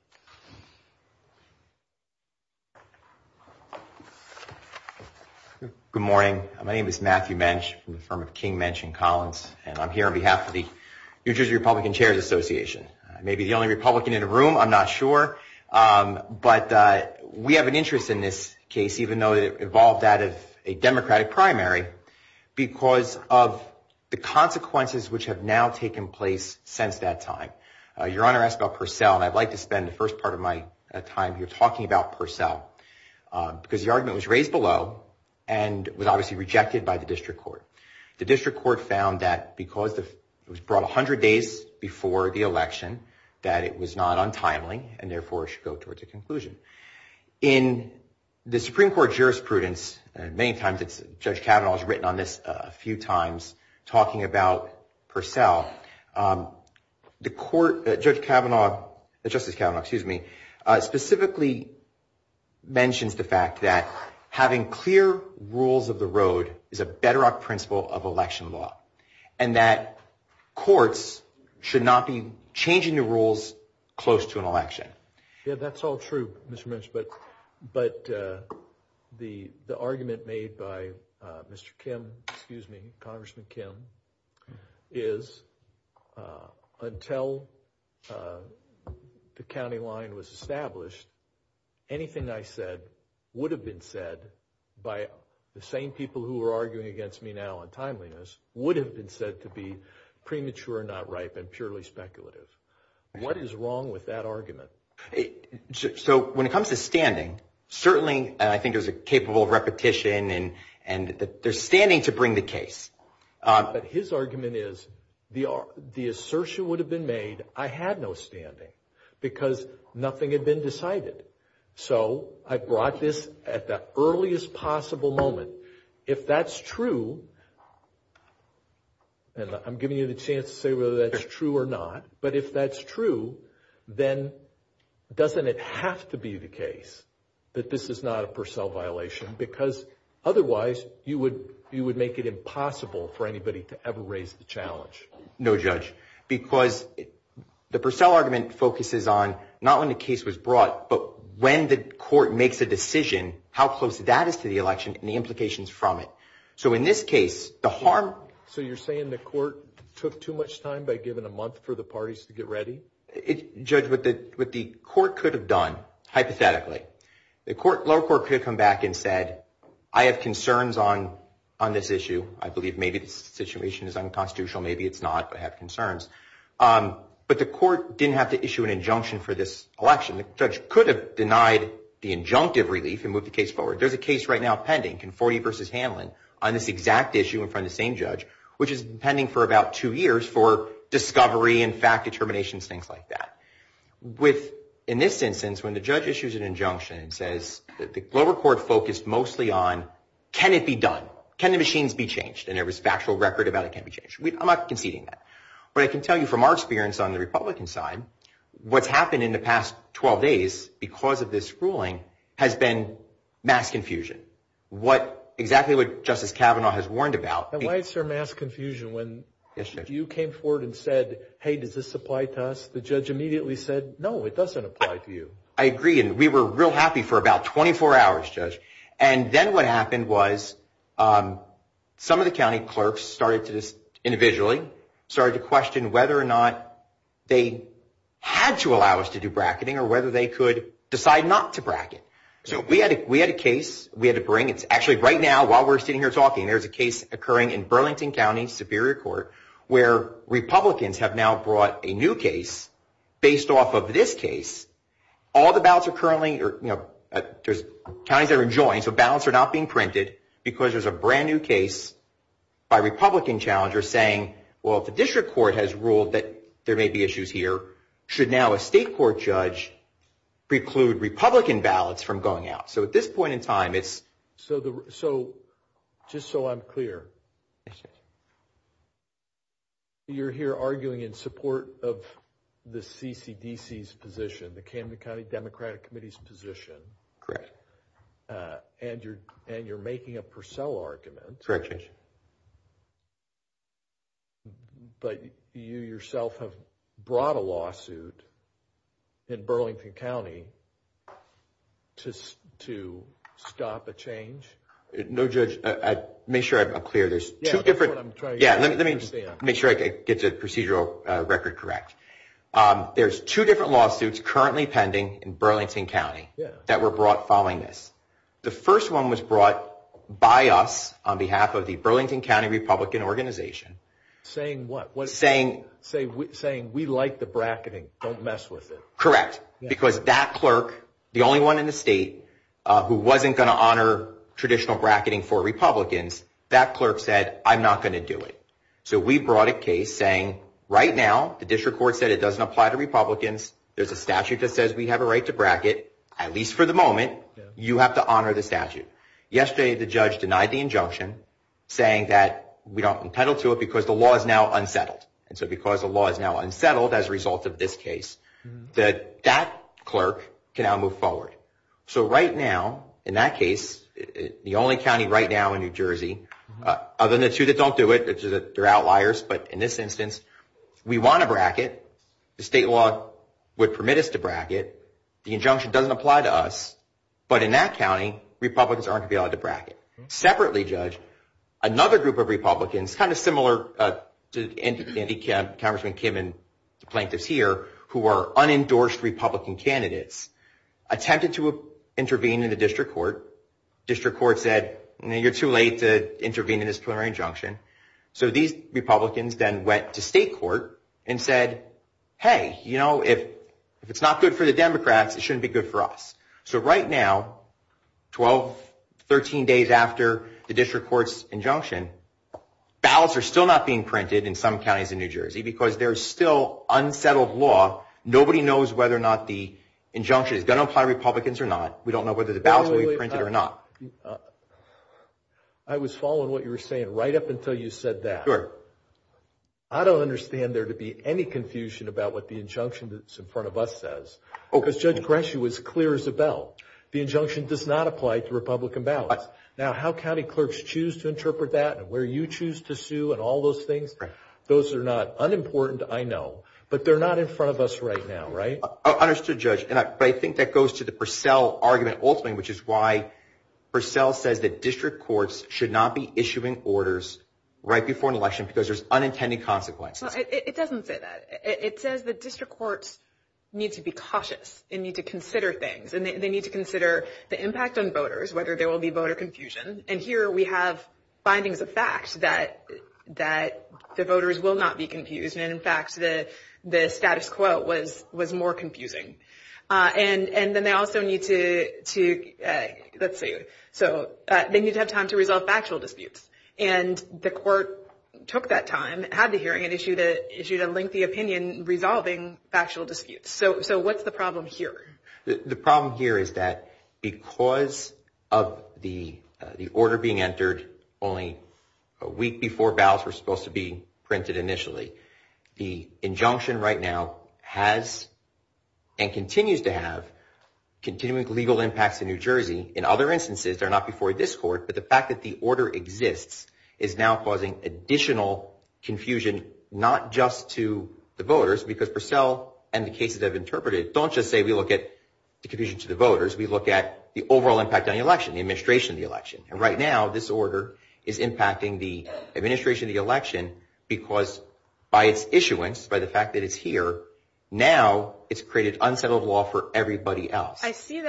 Good morning. My name is Matthew Mensch from the firm of King, Mensch & Collins, and I'm here on behalf of the New Jersey Republican Chairs Association. I may be the only Republican in the room, I'm not sure, but we have an interest in this case, even though it evolved out of a Democratic primary, because of the consequences which have now taken place since that time. Your Honor asked about Purcell, and I'd like to spend the first part of my time here talking about Purcell, because the argument was raised below and was obviously rejected by the district court. The district court found that because it was brought 100 days before the election, that it was not untimely, and therefore it should go towards a conclusion. In the Supreme Court jurisprudence, many times Judge Kavanaugh has written on this a few times, talking about Purcell. The court, Justice Kavanaugh, specifically mentions the fact that having clear rules of the road is a bedrock principle of election law, and that courts should not be changing the rules close to an election. Yeah, that's all true, Mr. Mensch, but the argument made by Congressman Kim, is until the county line was established, anything I said would have been said by the same people who are arguing against me now on timeliness, would have been said to be premature, not ripe, and purely speculative. What is wrong with that argument? So when it comes to standing, certainly I think there's a capable of repetition, and that they're standing to bring the case. But his argument is the assertion would have been made, I had no standing, because nothing had been decided. So I brought this at the earliest possible moment. If that's true, and I'm giving you the chance to say whether that's true or not, but if that's true, then doesn't it have to be the case that this is not a Purcell violation? Because otherwise you would make it impossible for anybody to ever raise the challenge. No, Judge, because the Purcell argument focuses on not when the case was brought, but when the court makes a decision, how close that is to the election and the implications from it. So in this case, the harm... So you're saying the court took too much time by giving a month for the parties to get ready? Judge, what the court could have done, hypothetically, the lower court could have come back and said, I have concerns on this issue. I believe maybe the situation is unconstitutional, maybe it's not, but I have concerns. But the court didn't have to issue an injunction for this election. The judge could have denied the injunctive relief and moved the case forward. There's a case right now pending, Conforti versus Hanlon, on this exact issue in front of the same judge, which has been pending for about 2 years for discovery and fact determinations, things like that. In this instance, when the judge issues an injunction and says that the lower court focused mostly on, can it be done? Can the machines be changed? And there was factual record about it can be changed. I'm not conceding that. But I can tell you from our experience on the Republican side, what's happened in the past 12 days because of this ruling has been mass confusion. Exactly what Justice Kavanaugh has warned about. And why is there mass confusion when Yes, Judge. you came forward and said, hey, does this apply to us? The judge immediately said, no, it doesn't apply to you. I agree, and we were real happy for about 24 hours, Judge. And then what happened was some of the county clerks started to just individually started to question whether or not they had to allow us to do bracketing or whether they could decide not to bracket. So we had a case we had to bring. It's actually right now while we're sitting here talking, there's a case occurring in Burlington County Superior Court where Republicans have now brought a new case based off of this case. All the ballots are currently, there's counties that are enjoined, so ballots are not being printed because there's a brand new case by Republican challengers saying, well, if the district court has ruled that there may be issues here, should now a state court judge preclude Republican ballots from going out? So at this point in time, it's... So just so I'm clear, you're here arguing in support of the CCDC's position, the Camden County Democratic Committee's position. Correct. And you're making a Purcell argument. Correct, Judge. But you yourself have brought a lawsuit in Burlington County to stop a change? No, Judge. Make sure I'm clear. There's two different... What I'm trying let me make sure I get the procedural record correct. There's two different lawsuits currently pending in Burlington County that were brought following this. The first one was brought by us on behalf of the Burlington County Republican Organization. Saying what? Saying we like the bracketing. Don't mess with it. Correct. Yeah. Because that clerk, the only one in the state who wasn't going to honor traditional bracketing for Republicans, that clerk said, I'm not going to do it. So we brought a case saying, right now, the district court said it doesn't apply to Republicans. There's a statute that says we have a right to bracket, at least for the moment. Yeah. You have to honor the statute. Yesterday, the judge denied the injunction, saying that we don't entitled to it because the law is now unsettled. And so because the law is now unsettled as a result of this case, that clerk can now move forward. So right now, in that case, the only county right now in New Jersey, other than the two that don't do it, they're outliers, but in this instance, we want to bracket. The state law would permit us to bracket. The injunction doesn't apply to us, but in that county, Republicans aren't going to be allowed to bracket. Separately, Judge, another group of Republicans, kind of similar to Congressman Kim and the plaintiffs here, who are unendorsed Republican candidates, attempted to intervene in the district court. District court said, you're too late to intervene in this preliminary injunction. So these Republicans then went to state court and said, hey, if it's not good for the Democrats, it shouldn't be good for us. So right now, 12, 13 days after the district court's injunction, ballots are still not being printed in some counties in New Jersey because there's still unsettled law. Nobody knows whether or not the injunction is going to apply to Republicans or not. We don't know whether the ballots will be printed or not. I was following what you were saying right up until you said that. Sure. I don't understand there to be any confusion about what the injunction that's in front of us says. Because Judge Gresham was clear as a bell. The injunction does not apply to Republican ballots. Now, how county clerks choose to interpret that and where you choose to sue and all those things, those are not unimportant, I know. But they're not in front of us right now, right? Understood, Judge. But I think that goes to the Purcell argument ultimately, which is why Purcell says that district courts should not be issuing orders right before an election because there's unintended consequences. Well, it doesn't say that. It says that district courts need to be cautious and need to consider things. And they need to consider the impact on voters, whether there will be voter confusion. And here we have findings of fact that the voters will not be confused. And in fact, the status quo was more confusing. And then they also need to let's see. So they need to have time to resolve factual disputes. And the court took that time, had the hearing, and issued a lengthy opinion resolving factual disputes. So what's the problem here? The problem here is that because of the order being entered only a week before ballots were supposed to be printed initially, the injunction right now has and continues to have continuing legal impacts in New Jersey. In other instances, they're not before this court, but the fact that the order exists is now causing additional confusion, not just to the voters, because Purcell and the cases that have interpreted don't just say we look at the confusion to the voters, we look at the overall impact on the election, the administration of the election. And right now, this order is impacting the administration of the election because by its issuance, by the fact that it's here, now it's created unsettled law for everybody else. I see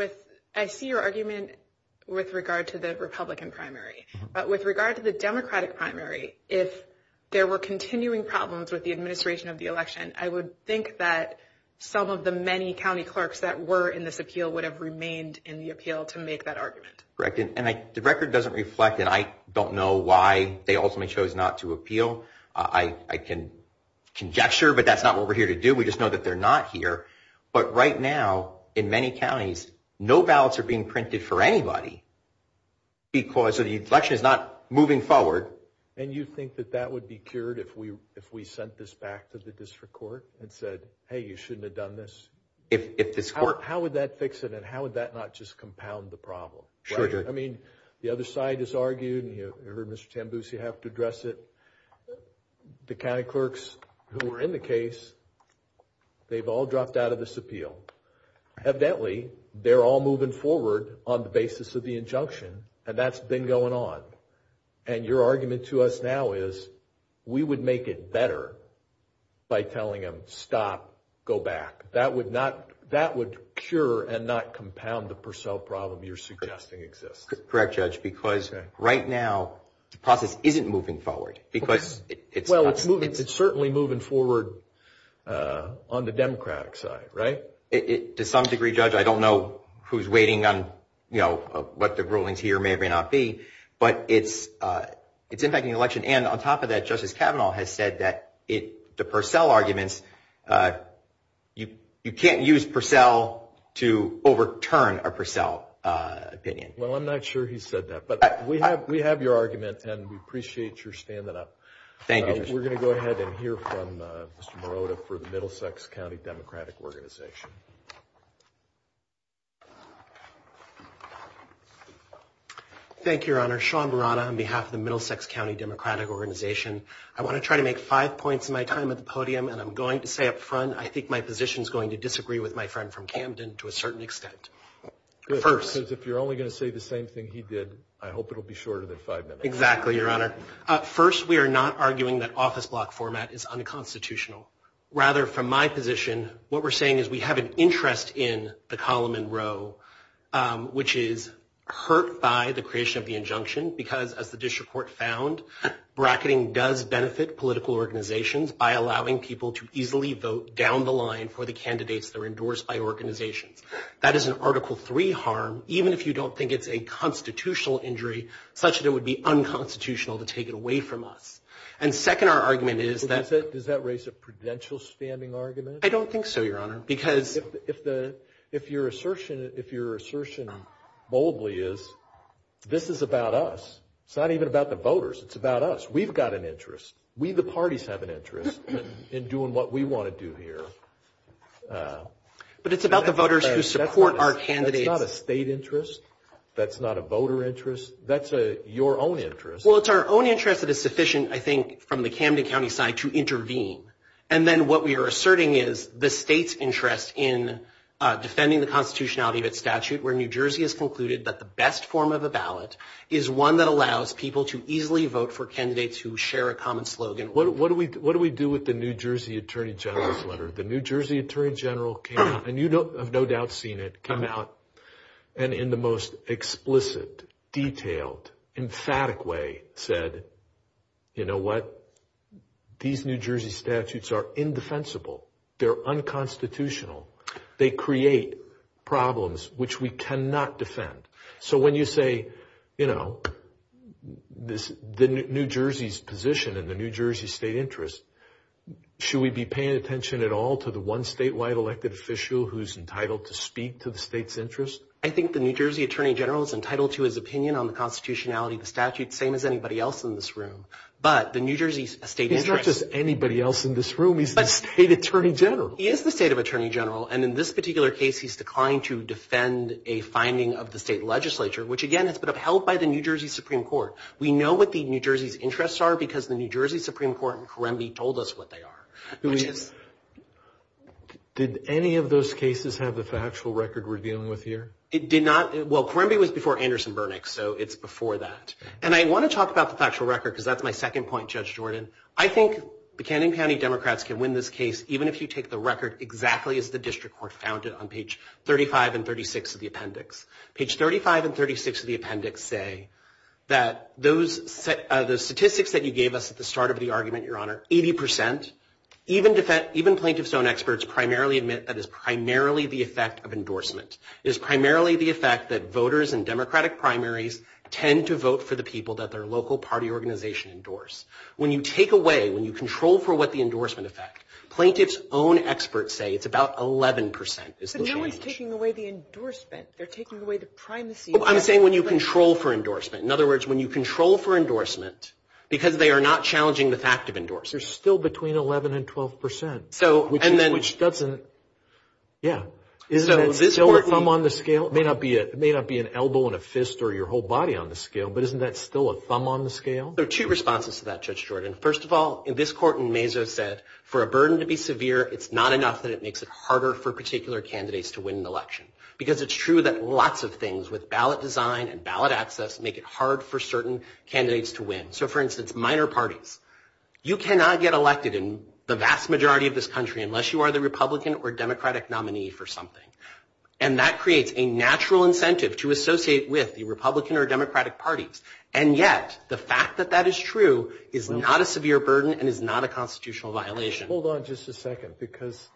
your argument with regard to the Republican primary. But with regard to the Democratic primary, if there were continuing problems with the administration of the election, I would think that some of the many county clerks that were in this appeal would have remained in the appeal to make that argument. Correct. And the record doesn't reflect, and I don't know why they ultimately chose not to appeal. I can conjecture, but that's not what we're here to do. We just know that they're not here. But right now, in many counties, no ballots are being printed for anybody because the election is not moving forward. And you think that would be cured if we sent this back to the district court and said, hey, you shouldn't have done this? If this court... How would that fix it, and how would that not just compound the problem? Sure. Right? I mean, the other side has argued, and you heard Mr. Tambusi have to address it. The county clerks who were in the case, they've all dropped out of this appeal. Evidently, they're all moving forward on the basis of the injunction, and that's been going on. And your argument to us now is we would make it better by telling them, stop, go back. That would cure and not compound the Purcell problem you're suggesting exists. Correct, Judge, because right now the process isn't moving forward. Because it's certainly moving forward on the Democratic side, right? To some degree, Judge, I don't know who's waiting on, what the rulings here may or may not be, but it's impacting the election. And on top of that, Justice Kavanaugh has said that the Purcell arguments, you can't use Purcell to overturn a Purcell opinion. Well, I'm not sure he said that, but we have your argument, and we appreciate your standing up. Thank you, Judge. We're going to go ahead and hear from Mr. Marotta for the Middlesex County Democratic Organization. Thank you, Your Honor. Sean Marotta on behalf of the Middlesex County Democratic Organization. I want to try to make 5 points in my time at the podium, and I'm going to say up front, I think my position is going to disagree with my friend from Camden to a certain extent. Good, first, because if you're only going to say the same thing he did, I hope it'll be shorter than 5 minutes. Exactly, Your Honor. First, we are not arguing that office block format is unconstitutional. Rather, from my position, what we're saying is we have an interest in the column and row, which is hurt by the creation of the injunction because, as the district court found, bracketing does benefit political organizations by allowing people to easily vote down the line for the candidates that are endorsed by organizations. That is an Article III harm, even if you don't think it's a constitutional injury, such that it would be unconstitutional to take it away from us. And second, our argument is that... Does that raise a prudential standing argument? I don't think so, Your Honor, because... If your assertion boldly is, this is about us, It's not even about the voters. It's about us. We've got an interest. We, the parties, have an interest in doing what we want to do here. But it's about the voters who support our candidates. That's not a state interest. That's not a voter interest. That's your own interest. Well, it's our own interest that is sufficient, I think, from the Camden County side to intervene. And then what we are asserting is the state's interest in defending the constitutionality of its statute, where New Jersey has concluded that the best form of a ballot is one that allows people to easily vote for candidates who share a common slogan. What do we do with the New Jersey Attorney General's letter? The New Jersey Attorney General came out, and you have no doubt seen it, came out and in the most explicit, detailed, emphatic way said, you know what? These New Jersey statutes are indefensible. They're unconstitutional. They create problems which we cannot defend. So when you say, you know, the New Jersey's position and the New Jersey state interest, should we be paying attention at all to the one statewide elected official who's entitled to speak to the state's interest? I think the New Jersey Attorney General is entitled to his opinion on the constitutionality of the statute, same as anybody else in this room. But the New Jersey state interest... He's not just anybody else in this room. He's the state attorney general. He is the state attorney general. And in this particular case, he's declined to defend a finding of the state legislature, which, again, has been upheld by the New Jersey Supreme Court. We know what the New Jersey's interests are because the New Jersey Supreme Court in Corremby told us what they are. Did any of those cases have the factual record we're dealing with here? It did not. Well, Corremby was before Anderson-Burnick, so it's before that. And I want to talk about the factual record because that's my second point, Judge Jordan. I think the Camden County Democrats can win this case even if you take the record exactly as the district court found it on page 35 and 36 of the appendix. Page 35 and 36 of the appendix say that those statistics that you gave us at the start of the argument, Your Honor, 80%, even plaintiff's own experts primarily admit that is primarily the effect of endorsement. It is primarily the effect that voters in Democratic primaries tend to vote for the people that their local party organization endorse. When you take away, when you control for what the endorsement effect, plaintiff's own experts say it's about 11% is the change. But no one's taking away the endorsement. They're taking away the primacy. I'm saying when you control for endorsement. In other words, when you control for endorsement, because they are not challenging the fact of endorsement. They're still between 11 and 12%. Which doesn't, yeah. Isn't that still a thumb on the scale? It may not be an elbow and a fist or your whole body on the scale, but isn't that still a thumb on the scale? There are two responses to that, Judge Jordan. First of all, in this court in Mazo said, for a burden to be severe, it's not enough that it makes it harder for particular candidates to win an election. Because it's true that lots of things with ballot design and ballot access make it hard for certain candidates to win. So, for instance, minor parties. You cannot get elected in the vast majority of this country unless you are the Republican or Democratic nominee for something. And that creates a natural incentive to associate with the Republican or Democratic parties. And yet, the fact that that is true is not a severe burden and is not a constitutional violation. Hold on just a second, because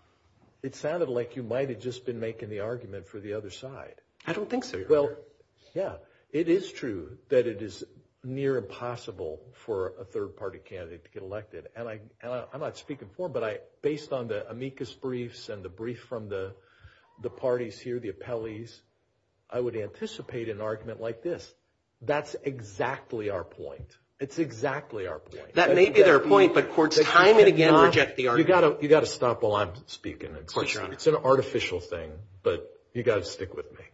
it sounded like you might have just been making the argument for the other side. I don't think so, Your Well, Honor. yeah, it is true that it is near impossible for a third-party candidate to get elected. And I'm not speaking for him, but based on the amicus briefs and the brief from the parties here, the appellees, I would anticipate an argument like this. That's exactly our point. It's exactly our point. That may be their point, but courts time and again reject the argument. You got to stop while I'm speaking. Of course, Your Honor. It's an artificial thing, but you got to stick with me.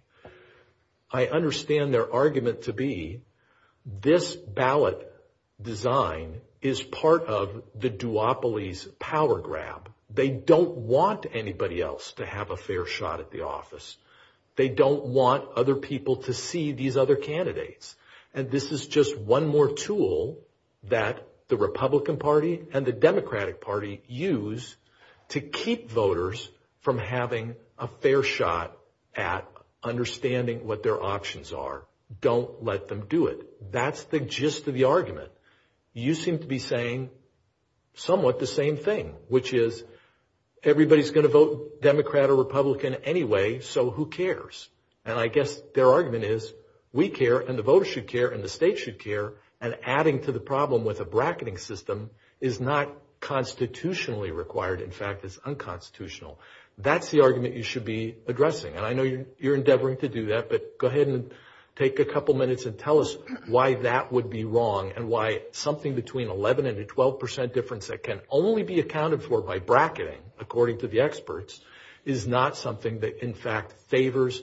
I understand their argument to be this ballot design is part of the duopoly's power grab. They don't want anybody else to have a fair shot at the office. They don't want other people to see these other candidates. And this is just one more tool that the Republican Party and the Democratic Party use to keep voters from having a fair shot at understanding what their options are. Don't let them do it. That's the gist of the argument. You seem to be saying somewhat the same thing, which is everybody's going to vote Democrat or Republican anyway, so who cares? And I guess their argument is we care and the voters should care and the state should care, and adding to the problem with a bracketing system is not constitutionally required. In fact, it's unconstitutional. That's the argument you should be addressing. And I know you're endeavoring to do that, but go ahead and take a couple minutes and tell us why that would be wrong and why something between 11 and a 12% difference that can only be accounted for by bracketing, according to the experts, is not something that, in fact, favors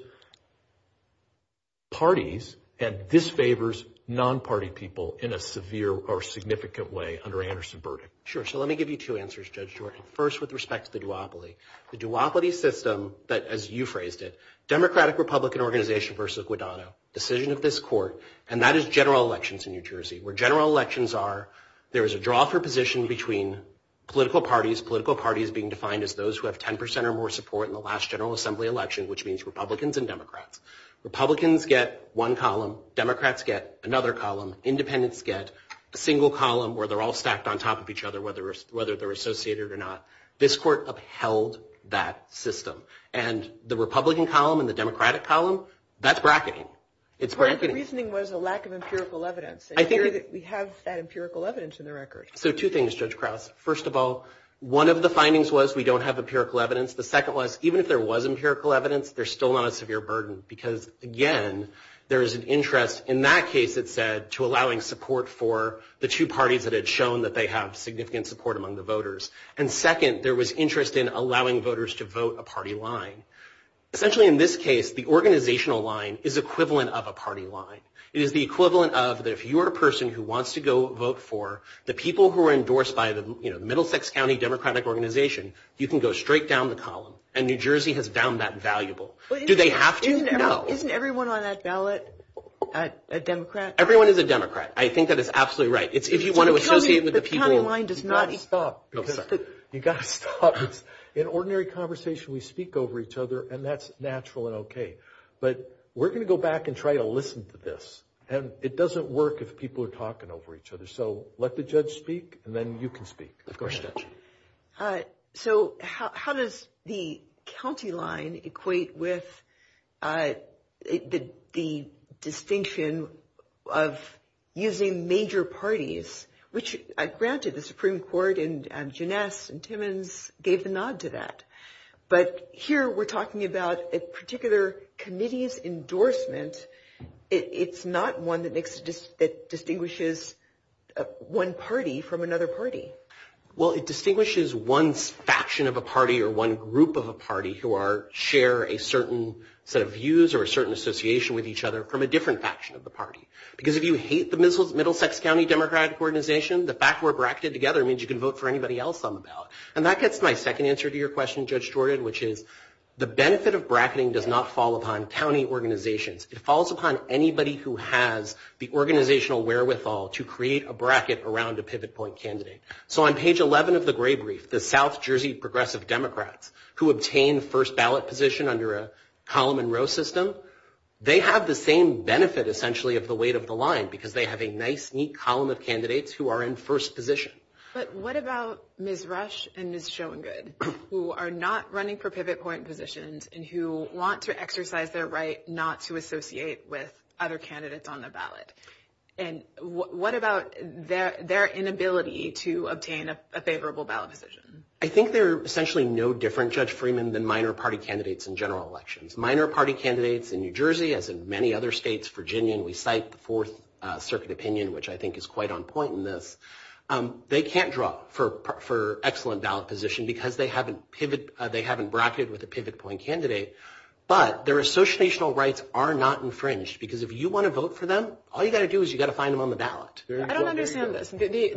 parties and disfavors non-party people in a severe or significant way under Anderson verdict. Sure. So let me give you two answers, Judge Jordan. First, with respect to the duopoly. The duopoly system that, as you phrased it, Democratic-Republican organization versus Guadagno, decision of this court, and that is general elections in New Jersey, where general elections are, there is a draw for position between political parties being defined as those who have 10% or more support in the last General Assembly election, which means Republicans and Democrats. Republicans get one column, Democrats get another column, independents get a single column where they're all stacked on top of each other, whether they're associated or not. This court upheld that system. And the Republican column and the Democratic column, that's bracketing. It's bracketing. The reasoning was a lack of empirical evidence. And I think that we have that empirical evidence in the record. So two things, Judge Krause. First of all, one of the findings was we don't have empirical evidence. The second was, even if there was empirical evidence, there's still not a severe burden because, again, there is an interest. In that case, it said, to allowing support for the two parties that had shown that they have significant support among the voters. And second, there was interest in allowing voters to vote a party line. Essentially, in this case, the organizational line is equivalent of a party line. It is the equivalent of that if you are a person who wants to go vote for the people who are endorsed by the Middlesex County Democratic Organization, you can go straight down the column. And New Jersey has found that valuable. Do they have to? No. Isn't everyone on that ballot a Democrat? Everyone is a Democrat. I think that is absolutely right. It's if you want to associate with the people. The county line does not stop. You got to stop. In ordinary conversation, we speak over each other, and that's natural and okay. But we're going to go back and try to listen to this. And it doesn't work if people are talking over each other. So let the judge speak, and then you can speak. Of course, Judge. So how does the county line equate with the distinction of using major parties, which, granted, the Supreme Court and Janess and Timmons gave the nod to that. But here we're talking about a particular committee's endorsement. It's not one that distinguishes one party from another party. Well, it distinguishes one faction of a party or one group of a party who share a certain set of views or a certain association with each other from a different faction of the party. Because if you hate the Middlesex County Democratic Organization, the fact we're bracketed together means you can vote for anybody else on the ballot. And that gets my second answer to your question, Judge Jordan, which is the benefit of bracketing does not fall upon county organizations. It falls upon anybody who has the organizational wherewithal to create a bracket around a pivot point candidate. So on page 11 of the gray brief, the South Jersey Progressive Democrats, who obtain first ballot position under a column and row system, they have the same benefit, essentially, of the weight of the line because they have a nice, neat column of candidates who are in first position. But what about Ms. Rush and Ms. Schoengood, who are not running for pivot point positions and who want to exercise their right not to associate with other candidates on the ballot? And what about their inability to obtain a favorable ballot position? I think they're essentially no different, Judge Freeman, than minor party candidates in general elections. Minor party candidates in New Jersey, as in many other states, Virginia, and we cite the Fourth Circuit opinion, which I think is quite on point in this. They can't draw for excellent ballot position because they haven't bracketed with a pivot point candidate. But their associational rights are not infringed because if you want to vote for them, all you got to do is you got to find them on the ballot. I don't understand this.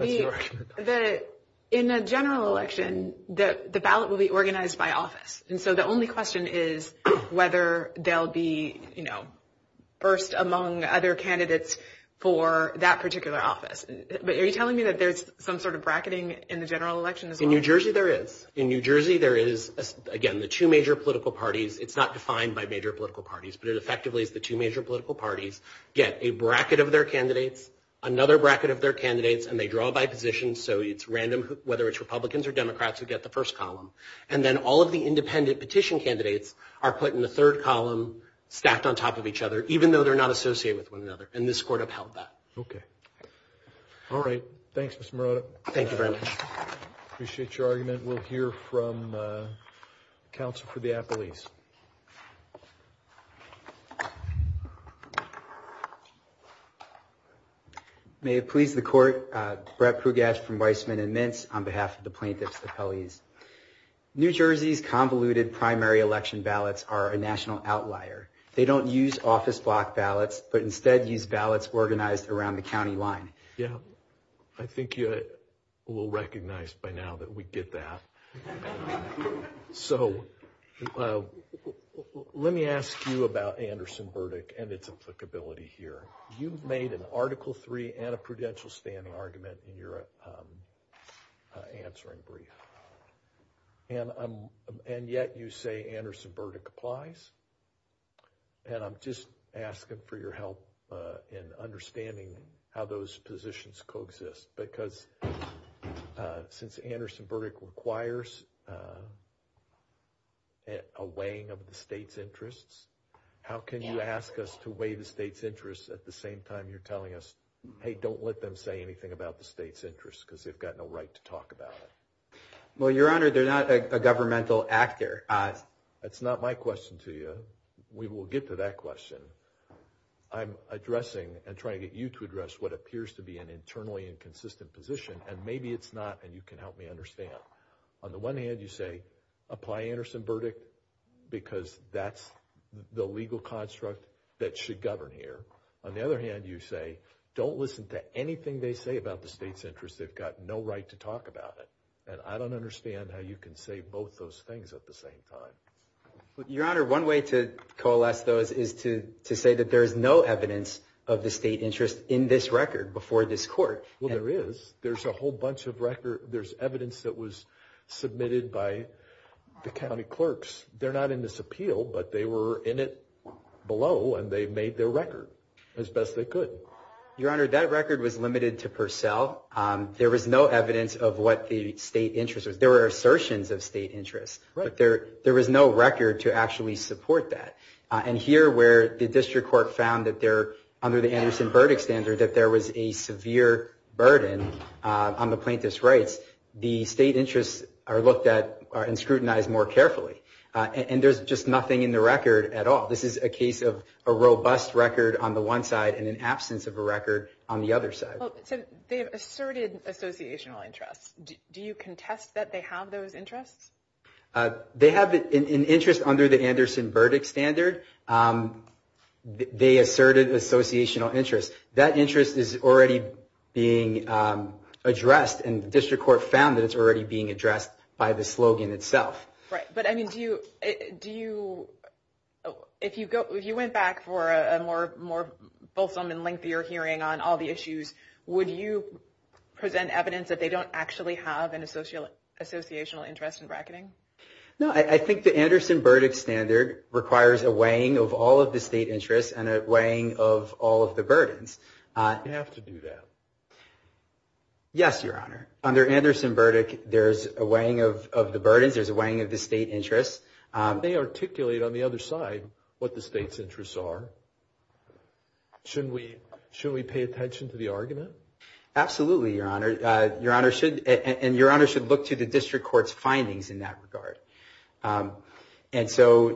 In a general election, the ballot will be organized by office, and so the only question is whether they'll be, first among other candidates for that particular office. But are you telling me that there's some sort of bracketing in the general election as well? In New Jersey, there is. In New Jersey, there is, again, the two major political parties. It's not defined by major political parties, but it effectively is the two major political parties get a bracket of their candidates, another bracket of their candidates, and they draw by position, so it's random whether it's Republicans or Democrats who get the first column. And then all of the independent petition candidates are put in the third column, stacked on top of each other, even though they're not associated with one another. And this court upheld that. Okay. All right. Thanks, Mr. Marotta. Thank you very much. Appreciate your argument. We'll hear from counsel for the appellees. May it please the Court, Brett Prugash from Weissman and Mintz on behalf of the plaintiffs' appellees. New Jersey's convoluted primary election ballots are a national outlier. They don't use office block ballots, but instead use ballots organized around the county line. Yeah, I think you will recognize by now that we get that. So let me ask you about Anderson-Burdick and its applicability here. You've made an Article III and a prudential standing argument in your answering brief. And yet you say Anderson-Burdick applies. And I'm just asking for your help in understanding how those positions coexist. Because since Anderson-Burdick requires a weighing of the state's interests, how can you ask us to weigh the state's interests at the same time you're telling us, hey, don't let them say anything about the state's interests because they've got no right to talk about it? Well, Your Honor, they're not a governmental actor. That's not my question to you. We will get to that question. I'm addressing and trying to get you to address what appears to be an internally inconsistent position, and maybe it's not, and you can help me understand. On the one hand, you say, apply Anderson-Burdick because that's the legal construct that should govern here. On the other hand, you say, don't listen to anything they say about the state's interests. They've got no right to talk about it. And I don't understand how you can say both those things at the same time. Your Honor, one way to coalesce those is to say that there is no evidence of the state interest in this record before this court. Well, there is. There's a whole bunch of there's evidence that was submitted by the county clerks. They're not in this appeal, but they were in it below, and they made their record as best they could. Your Honor, that record was limited to Purcell. There was no evidence of what the state interest was. There were assertions of state interest, but there was no record to actually support that. And here, where the district court found that under the Anderson-Burdick standard, that there was a severe burden on the plaintiff's rights, the state interests are looked at and scrutinized more carefully. And there's just nothing in the record at all. This is a case of a robust record on the one side and an absence of a record on the other side. Well, so they've asserted associational interests. Do you contest that they have those interests? They have an interest under the Anderson-Burdick standard. They asserted associational interest. That interest is already being addressed, and the district court found that it's already being addressed by the slogan itself. Right, but I mean, if you went back for a more fulsome and lengthier hearing on all the issues, would you present evidence that they don't actually have an associational interest in bracketing? No, I think the Anderson-Burdick standard requires a weighing of all of the state interests and a weighing of all of the burdens. You have to do that. Yes, Your Honor. Under Anderson-Burdick, there's a weighing of the burdens. There's a weighing of the state interests. They articulate on the other side what the state's interests are. Shouldn't we pay attention to the argument? Absolutely, Your Honor. Your Honor should look to the district court's findings in that regard. And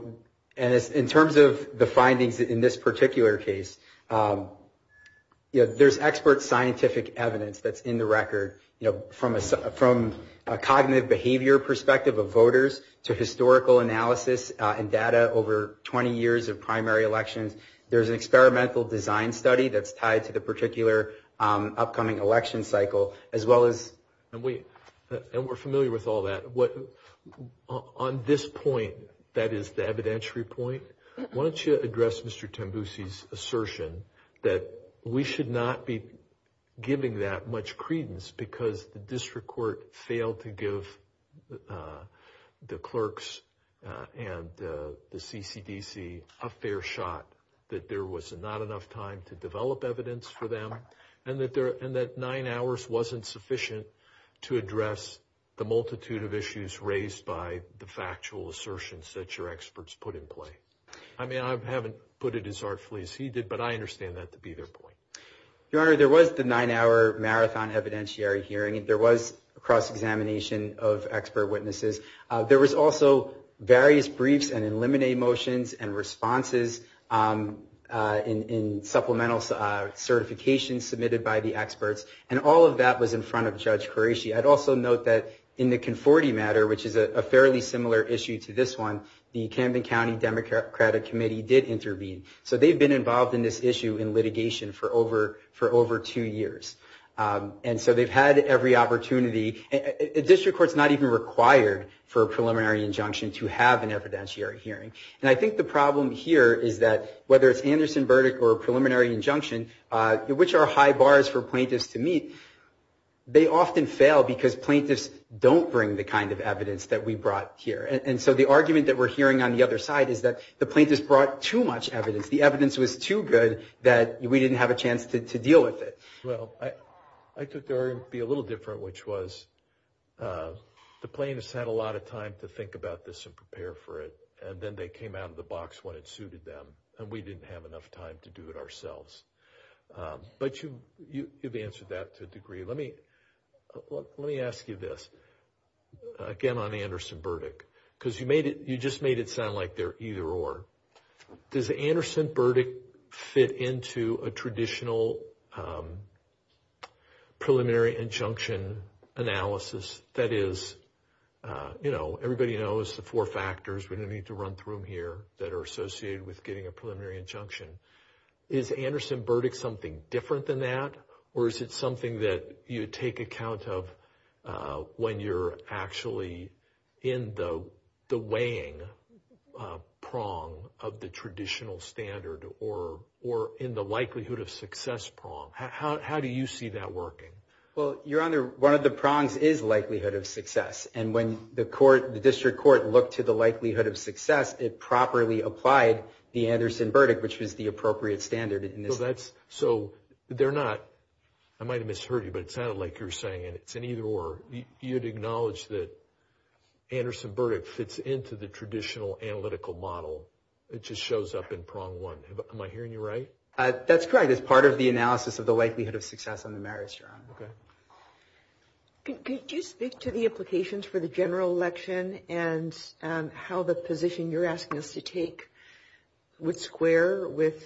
in terms of the findings in this particular case, there's expert scientific evidence that's in the record, from a cognitive behavior perspective of voters to historical analysis and data over 20 years of primary elections. There's an experimental design study that's tied to the particular upcoming election cycle, as well as... And we're familiar with all that. On this point, that is the evidentiary point, why don't you address Mr. Tambusi's assertion that we should not be giving that much credence because the district court failed to give the clerks and the CCDC a fair shot, that there was not enough time to develop evidence for them, and that 9 hours wasn't sufficient to address the multitude of issues raised by the factual assertions that your experts put in play. I mean, I haven't put it as artfully as he did, but I understand that to be their point. Your Honor, there was the 9-hour marathon evidentiary hearing. There was a cross-examination of expert witnesses. There was also various briefs and in limine motions and responses in supplemental certifications submitted by the experts, and all of that was in front of Judge Qureshi. I'd also note that in the Conforti matter, which is a fairly similar issue to this one, the Camden County Democratic Committee did intervene. So they've been involved in this issue in litigation for over 2 years. And so they've had every opportunity. A district court's not even required for a preliminary injunction to have an evidentiary hearing. And I think the problem here is that whether it's Anderson verdict or a preliminary injunction, which are high bars for plaintiffs to meet, they often fail because plaintiffs don't bring the kind of evidence that we brought here. And so the argument that we're hearing on the other side is that the plaintiffs brought too much evidence. The evidence was too good that we didn't have a chance to deal with it. Well, I took the argument to be a little different, which was the plaintiffs had a lot of time to think about this and prepare for it, and then they came out of the box when it suited them, and we didn't have enough time to do it ourselves. But you've answered that to a degree. Let me ask you this, again on Anderson verdict, because you just made it sound like they're either or. Does the Anderson verdict fit into a traditional preliminary injunction analysis? That is, everybody knows the 4 factors. We don't need to run through them here that are associated with getting a preliminary injunction. Is Anderson verdict something different than that, or is it something that you take account of when you're actually in the weighing prong of the traditional standard, or in the likelihood of success prong? How do you see that working? Well, Your Honor, one of the prongs is likelihood of success. And when the district court looked to the likelihood of success, it properly applied the Anderson verdict, which was the appropriate standard in this. So they're not, I might have misheard you, but it sounded like you were saying it's an either or. You'd acknowledge that Anderson verdict fits into the traditional analytical model. It just shows up in prong 1. Am I hearing you right? That's correct. It's part of the analysis of the likelihood of success on the merits, Your Honor. Okay. Could you speak to the implications for the general election and how the position you're asking us to take would square with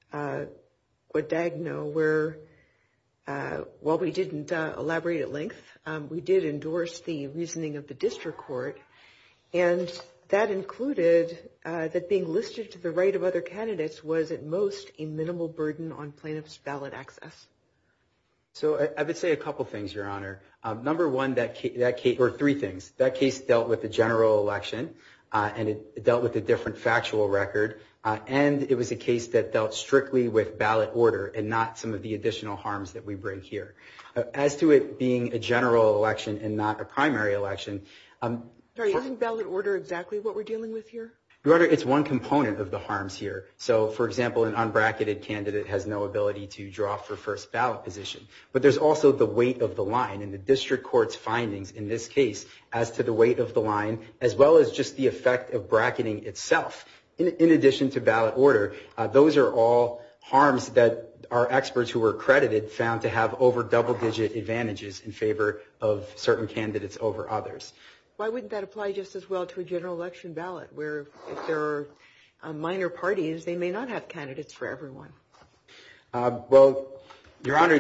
Guadagno, where while we didn't elaborate at length, we did endorse the reasoning of the district court, and that included that being listed to the right of other candidates was at most a minimal burden on plaintiffs' ballot access. So I would say a couple things, Your Honor. Number one, that case, or 3 things. That case dealt with the general election, and it dealt with a different factual record, and it was a case that dealt strictly with ballot order and not some of the additional harms that we bring here. As to it being a general election and not a primary election. Sorry, isn't ballot order exactly what we're dealing with here? Your Honor, it's one component of the harms here. So, for example, an unbracketed candidate has no ability to draw for first ballot position. But there's also the weight of the line, and the district court's findings in this case as to the weight of the line, as well as just the effect of bracketing itself. In addition to ballot order, those are all harms that our experts who were accredited found to have over double-digit advantages in favor of certain candidates over others. Why wouldn't that apply just as well to a general election ballot, where if there are minor parties, they may not have candidates for everyone? Well, Your Honor,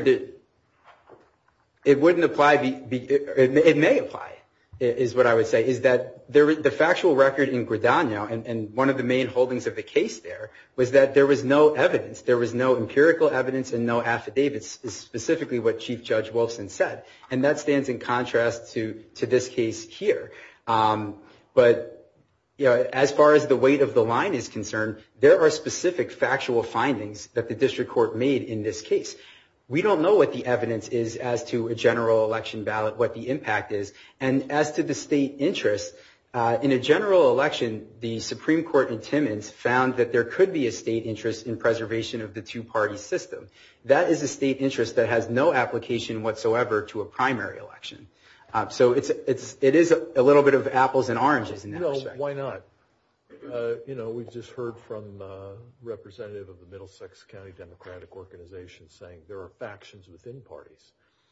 it wouldn't apply. It may apply, is what I would say, is that the factual record in Guadagno, and one of the main holdings of the case there, was that there was no evidence. There was no empirical evidence and no affidavits, is specifically what Chief Judge Wolfson said. And that stands in contrast to this case here. But as far as the weight of the line is concerned, there are specific factual findings that the district court made in this case. We don't know what the evidence is as to a general election ballot, what the impact is. And as to the state interest, in a general election, the Supreme Court in Timmins found that there could be a state interest in preservation of the 2-party system. That is a state interest that has no application whatsoever to a primary election. So it is a little bit of apples and oranges in that respect. Why not? We've just heard from a representative of the Middlesex County Democratic Organization saying there are factions within parties.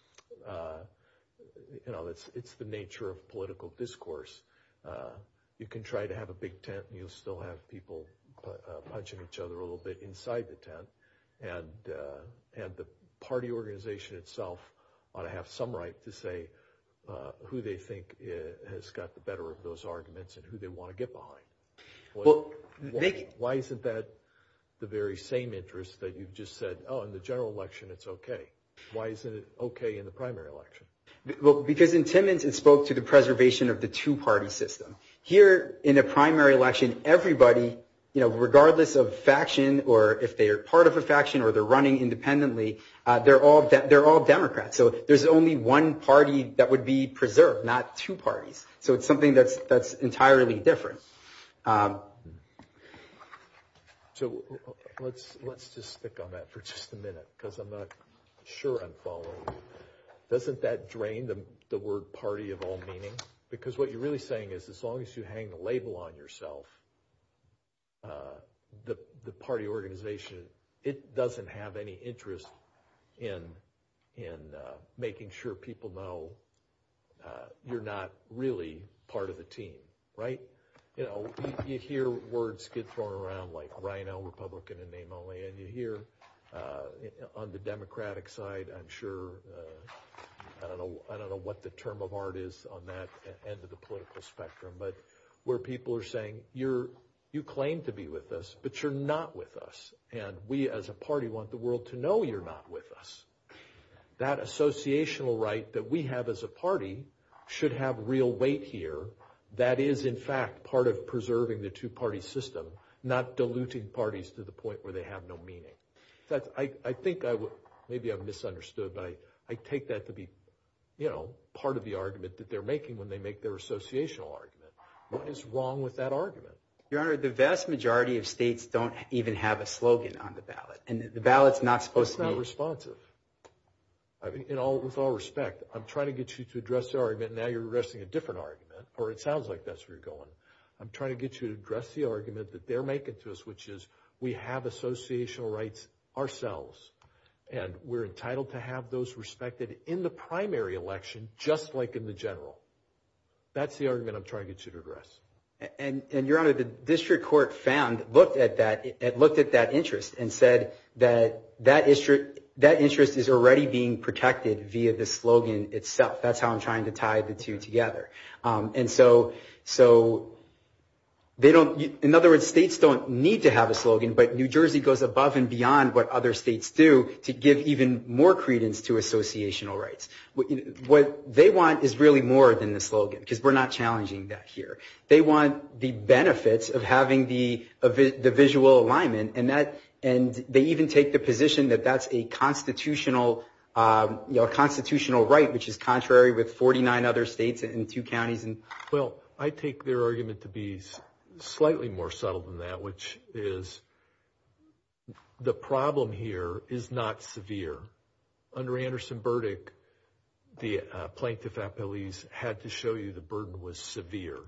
It's the nature of political discourse. You can try to have a big tent and you'll still have people punching each other a little bit inside the tent, and the party organization itself ought to have some right to say who they think has got the better of those arguments and who they want to get behind. Why isn't that the very same interest that you've just said, oh, in the general election it's okay? Why isn't it okay in the primary election? Well, because in Timmons it spoke to the preservation of the two-party system. Here in a primary election, everybody, regardless of faction or if they're part of a faction or they're running independently, they're all Democrats. So there's only one party that would be preserved, not two parties. So it's something that's entirely different. So let's just stick on that for just a minute, because I'm not sure I'm following. Doesn't that drain the word party of all meaning? Because what you're really saying is, as long as you hang the label on yourself, the party organization, it doesn't have any interest in making sure people know you're not really part of the team, right? You hear words get thrown around like Rhino, Republican in name only, and you hear on the Democratic side, I'm sure, I don't know what the term of art is on that end of the political spectrum, but where people are saying, you claim to be with us, but you're not with us. And we as a party want the world to know you're not with us. That associational right that we have as a party should have real weight here. That is, in fact, part of preserving the two-party system, not diluting parties to the point where they have no meaning. I think maybe I've misunderstood, but I take that to be, part of the argument that they're making when they make their associational argument. What is wrong with that argument? Your Honor, the vast majority of states don't even have a slogan on the ballot, and the ballot's not supposed to be... It's not responsive. I mean, with all respect, I'm trying to get you to address the argument, and now you're addressing a different argument, or it sounds like that's where you're going. I'm trying to get you to address the argument that they're making to us, which is we have associational rights ourselves, and we're entitled to have those respected in the primary election, just like in the general. That's the argument I'm trying to get you to address. And Your Honor, the district court looked at that interest and said that interest is already being protected via the slogan itself. That's how I'm trying to tie the two together. And so they don't, in other words, states don't need to have a slogan, but New Jersey goes above and beyond what other states do to give even more credence to associational rights. What they want is really more than the slogan, because we're not challenging that here. They want the benefits of having the visual alignment, and they even take the position that that's a constitutional right, which is contrary with 49 other states and 2 counties. Well, I take their argument to be slightly more subtle than that, which is the problem here is not severe. Under Anderson-Burdick, the plaintiff appellees had to show you the burden was severe.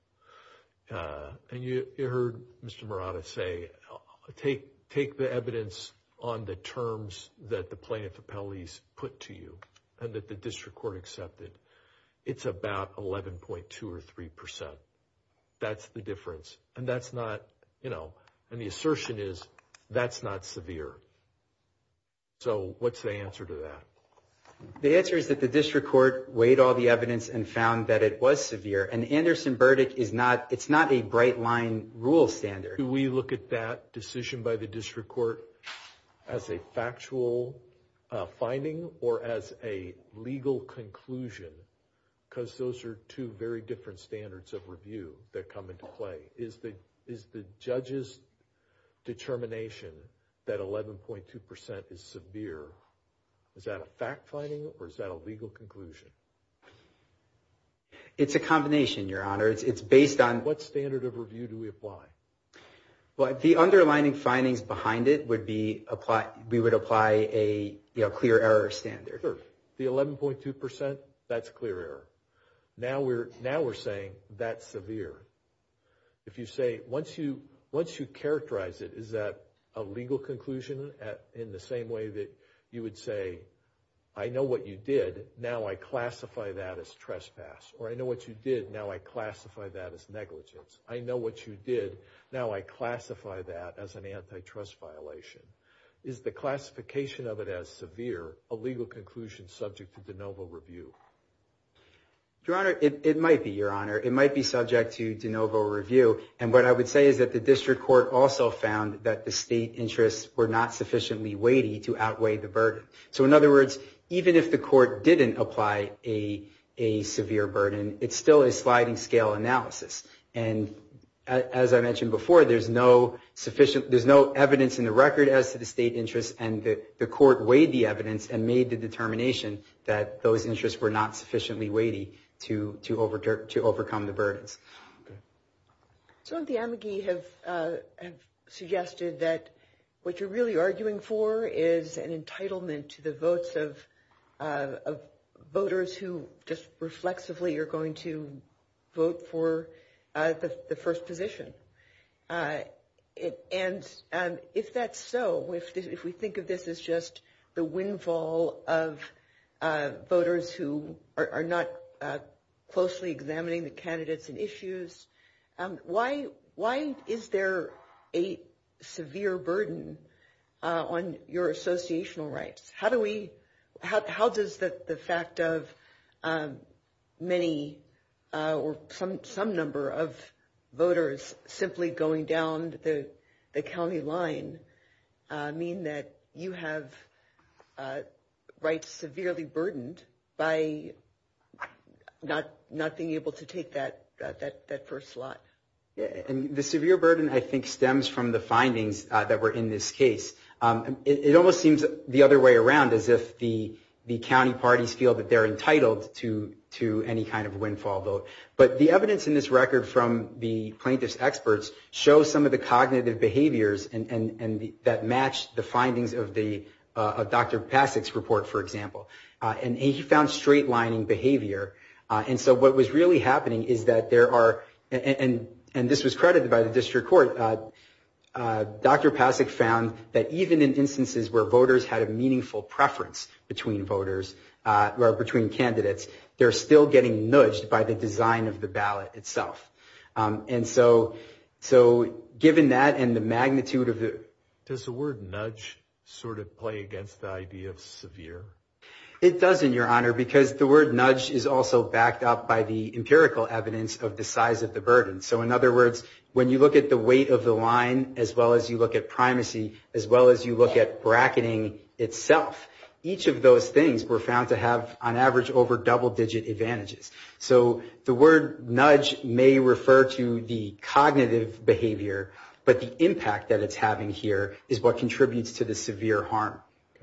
And you heard Mr. Murata say, take the evidence on the terms that the plaintiff appellees put to you and that the district court accepted. It's about 11.2 or 3%. That's the difference. And that's not, and the assertion is that's not severe. So what's the answer to that? The answer is that the district court weighed all the evidence and found that it was severe. And Anderson-Burdick it's not a bright line rule standard. Do we look at that decision by the district court as a factual finding or as a legal conclusion? Because those are 2 very different standards of review that come into play. Is the judge's determination that 11.2% is severe, is that a fact finding or is that a legal conclusion? It's a combination, Your Honor. It's based on... What standard of review do we apply? Well, the underlining findings behind it would be we would apply a clear error standard. Sure. The 11.2%, that's clear error. Now we're saying that's severe. If you say once you characterize it, is that a legal conclusion in the same way that you would say I know what you did, now I classify that as trespass. Or I know what you did, now I classify that as negligence. I know what you did, now I classify that as an antitrust violation. Is the classification of it as severe a legal conclusion subject to de novo review? Your Honor, it might be, Your Honor. It might be subject to de novo review. And what I would say is that the district court also found that the state interests were not sufficiently weighty to outweigh the burden. So in other words, even if the court didn't apply a severe burden, it's still a sliding scale analysis. And as I mentioned before, there's no evidence in the record as to the state interests, and the court weighed the evidence and made the determination that those interests were not sufficiently weighty to overcome the burdens. Okay. Some of the amici have suggested that what you're really arguing for is an entitlement to the votes of voters who just reflexively are going to vote for the first position. And if that's so, if we think of this as just the windfall of voters who are not closely examining the candidates and issues, why is there a severe burden on your associational rights? How does the fact of many or some number of voters simply going down the county line mean that you have rights severely burdened by not being able to take that first slot? Yeah, and the severe burden, I think, stems from the findings that were in this case. It almost seems the other way around, as if the county parties feel that they're entitled to any kind of windfall vote. But the evidence in this record from the plaintiff's experts shows some of the cognitive behaviors and that match the findings of Dr. Pasik's report, for example. And he found straight lining behavior. And so what was really happening is that there are, and this was credited by the district court, Dr. Pasik found that even in instances where voters had a meaningful preference between voters or between candidates, they're still getting nudged by the design of the ballot itself. And so given that and the magnitude of the... Does the word nudge sort of play against the idea of severe? It doesn't, Your Honor, because the word nudge is also backed up by the empirical evidence of the size of the burden. So in other words, when you look at the weight of the line, as well as you look at primacy, as well as you look at bracketing itself, each of those things were found to have, on average, over double-digit advantages. So the word nudge may refer to the cognitive behavior, but the impact that it's having here is what contributes to the severe harm.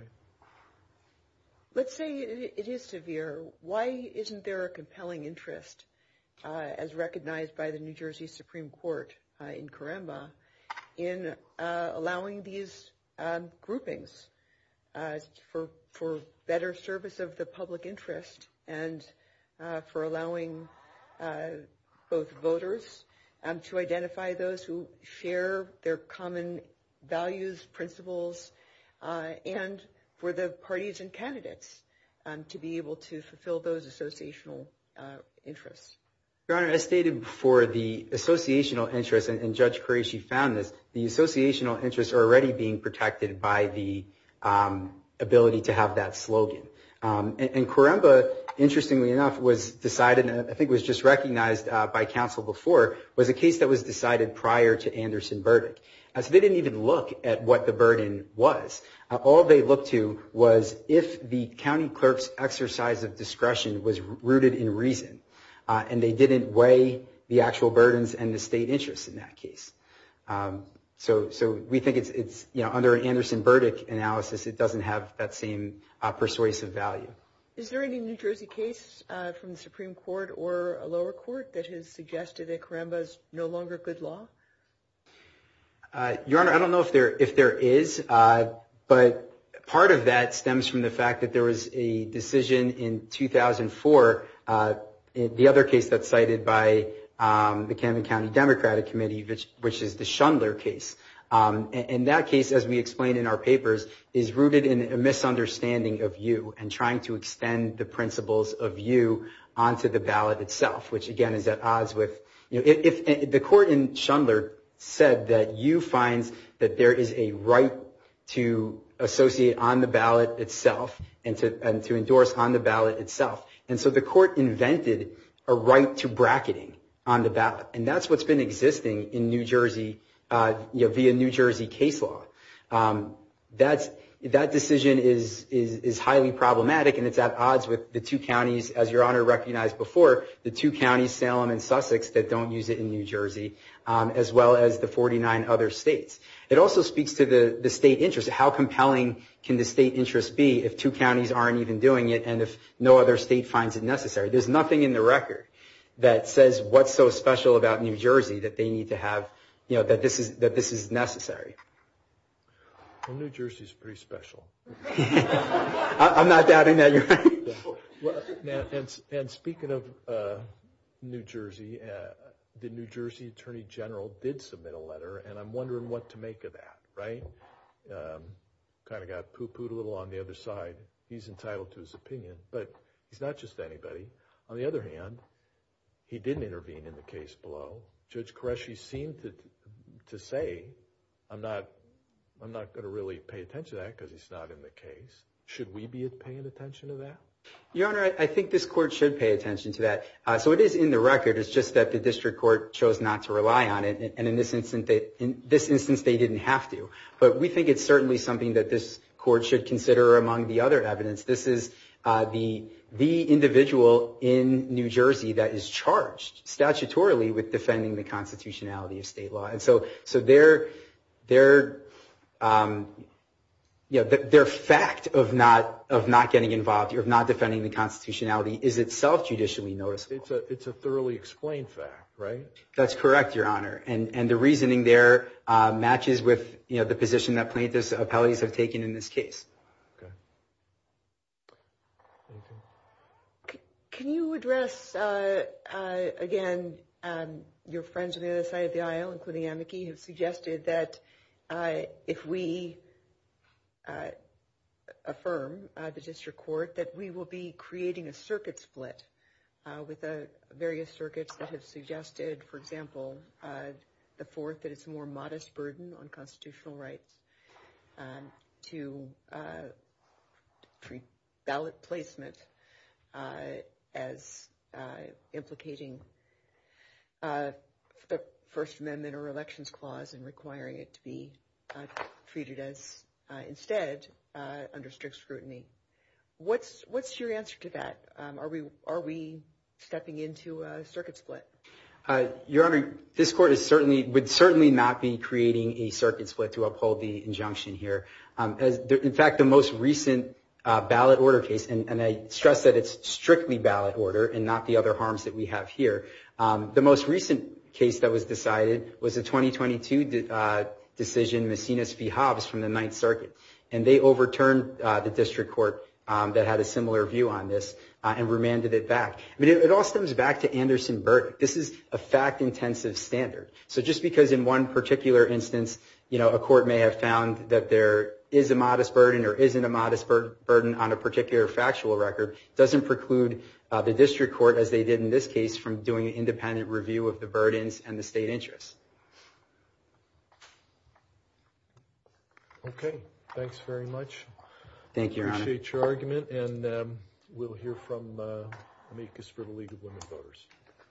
Let's say it is severe. Why isn't there a compelling interest, as recognized by the New Jersey Supreme Court in Karemba, in allowing these groupings for better service of the public interest and for allowing both voters to identify those who share their common values, principles, and for the parties and candidates to be able to fulfill those associational interests? Your Honor, as stated before, the associational interests, and Judge Qureshi found this, the associational interests are already being protected by the ability to have that slogan. And Karemba, interestingly enough, was decided, and I think was just recognized by counsel before, was a case that was decided prior to Anderson-Burdick. So they didn't even look at what the burden was. All they looked to was if the county clerk's exercise of discretion was rooted in reason, and they didn't weigh the actual burdens and the state interests in that case. So we think it's under an Anderson-Burdick analysis, it doesn't have that same persuasive value. Is there any New Jersey case from the Supreme Court or a lower court that has suggested that Karemba is no longer good law? Your Honor, I don't know if there is, but part of that stems from the fact that there was a decision in 2004, the other case that's cited by the Camden County Democratic Committee, which is the Schundler case. And that case, as we explained in our papers, is rooted in a misunderstanding of you and trying to extend the principles of you onto the ballot itself, which again is at odds with, if the court in Schundler said that you finds that there is a right to associate on the ballot itself and to endorse on the ballot itself. And so the court invented a right to bracketing on the ballot. And that's what's been existing in New Jersey, via New Jersey case law. That decision is highly problematic, and it's at odds with the two counties, as Your Honor recognized before, the two counties, Salem and Sussex, that don't use it in New Jersey, as well as the 49 other states. It also speaks to the state interest. How compelling can the state interest be if two counties aren't even doing it and if no other state finds it necessary? There's nothing in the record that says what's so special about New Jersey that they need to have, that this is necessary. Well, New Jersey's pretty special. I'm not doubting that, Your Honor. Well, and speaking of New Jersey, the New Jersey Attorney General did submit a letter, and I'm wondering what to make of that, right? Kind of got poo-pooed a little on the other side. He's entitled to his opinion, but he's not just anybody. On the other hand, he didn't intervene in the case below. Judge Qureshi seemed to say, I'm not going to really pay attention to that because he's not in the case. Should we be paying attention to that? Your Honor, I think this court should pay attention to that. So it is in the record. It's just that the district court chose not to rely on it, and in this instance, they didn't have to. But we think it's certainly something that this court should consider among the other evidence. This is the individual in New Jersey that is charged statutorily with defending the constitutionality of state law, and so their fact of not getting involved or of not defending the constitutionality is itself judicially noticeable. It's a thoroughly explained fact, right? That's correct, Your Honor, and the reasoning there matches with the position that plaintiffs' appellees have taken in this case. Okay. Can you address again? Your friends on the other side of the aisle, including Amici, have suggested that if we affirm the district court, that we will be creating a circuit split with various circuits that have suggested, for example, the Fourth, that it's a more modest burden on constitutional rights to treat ballot placement as implicating the First Amendment or Elections Clause and requiring it to be treated as instead under strict scrutiny. What's your answer to that? Are we stepping into a circuit split? Your Honor, this court would certainly not be creating a circuit split to uphold the injunction here. In fact, the most recent ballot order case, and I stress that it's strictly ballot order and not the other harms that we have here. The most recent case that was decided was a 2022 decision, Macinas v. Hobbs from the Ninth Circuit. And they overturned the district court that had a similar view on this and remanded it back. I mean, it all stems back to Anderson-Burdick. This is a fact-intensive standard. So just because in one particular instance, a court may have found that there is a modest burden or isn't a modest burden on a particular factual record doesn't preclude the district court, as they did in this case, from doing an independent review of the burdens and the state interests. Okay. Thanks very much. Thank you, Your Honor. Appreciate your argument, and we'll hear from amicus for the League of Women Voters.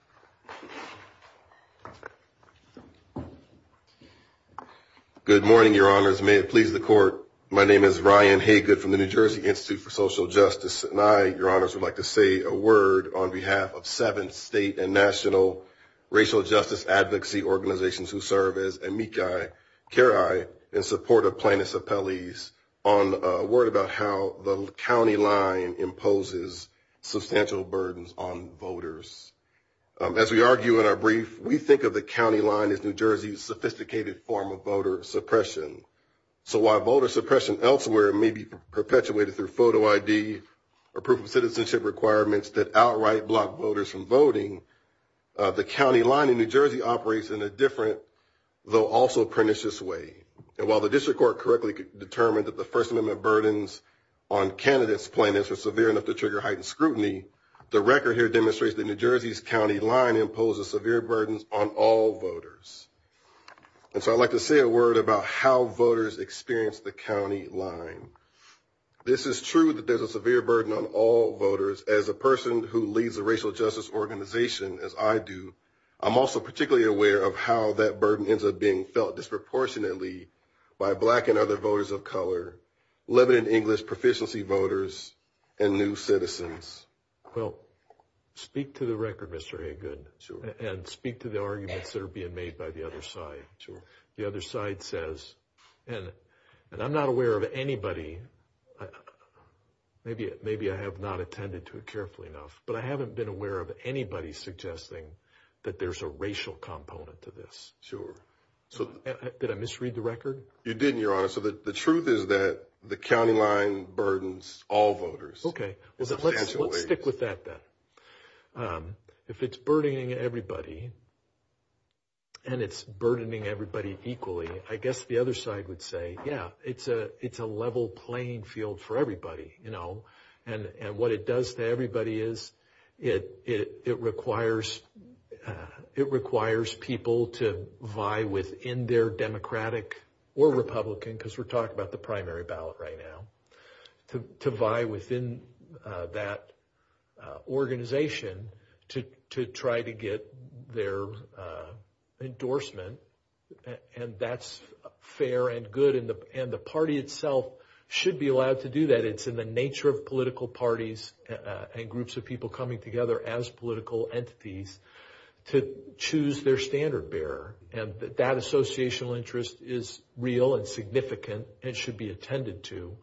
Good morning, Your Honors. May it please the court. My name is Ryan Haygood from the New Jersey Institute for Social Justice, and I, Your Honors, would like to say a word on behalf of 7 state and national racial justice advocacy organizations who serve as amici curiae in support of plaintiffs' appellees on a word about how the county line imposes substantial burdens on voters. As we argue in our brief, we think of the county line as New Jersey's sophisticated form of voter suppression. So while voter suppression elsewhere may be perpetuated through photo ID or proof of citizenship requirements that outright block voters from voting, the county line in New Jersey operates in a different, though also pernicious way. And while the district court correctly determined that the First Amendment burdens on candidates' plaintiffs were severe enough to trigger heightened scrutiny, the record here demonstrates that New Jersey's county line imposes severe burdens on all voters. And so I'd like to say a word about how voters experience the county line. This is true that there's a severe burden on all voters. As a person who leads a racial justice organization, as I do, I'm also particularly aware of how that burden ends up being felt disproportionately by Black and other voters of color, limited English proficiency voters, and new citizens. Well, speak to the record, Mr. Haygood, Sure. And speak to the arguments that are being made by the other side. Sure. The other side says, and I'm not aware of anybody, maybe I have not attended to it carefully enough, but I haven't been aware of anybody suggesting that there's a racial component to this. Sure. So did I misread the record? You didn't, Your Honor. So the truth is that the county line burdens all voters. Okay. Well, let's stick with that then. If it's burdening everybody, and it's burdening everybody equally, I guess the other side would say, yeah, it's a level playing field for everybody, you know, and what it does to everybody is it requires people to vie within their Democratic or Republican, because we're talking about the primary ballot right now, to vie within that organization to try to get their endorsement, and that's fair and good, and the party itself should be allowed to do that. It's in the nature of political parties and groups of people coming together as political entities to choose their standard bearer, and that associational interest is real and significant and should be attended to.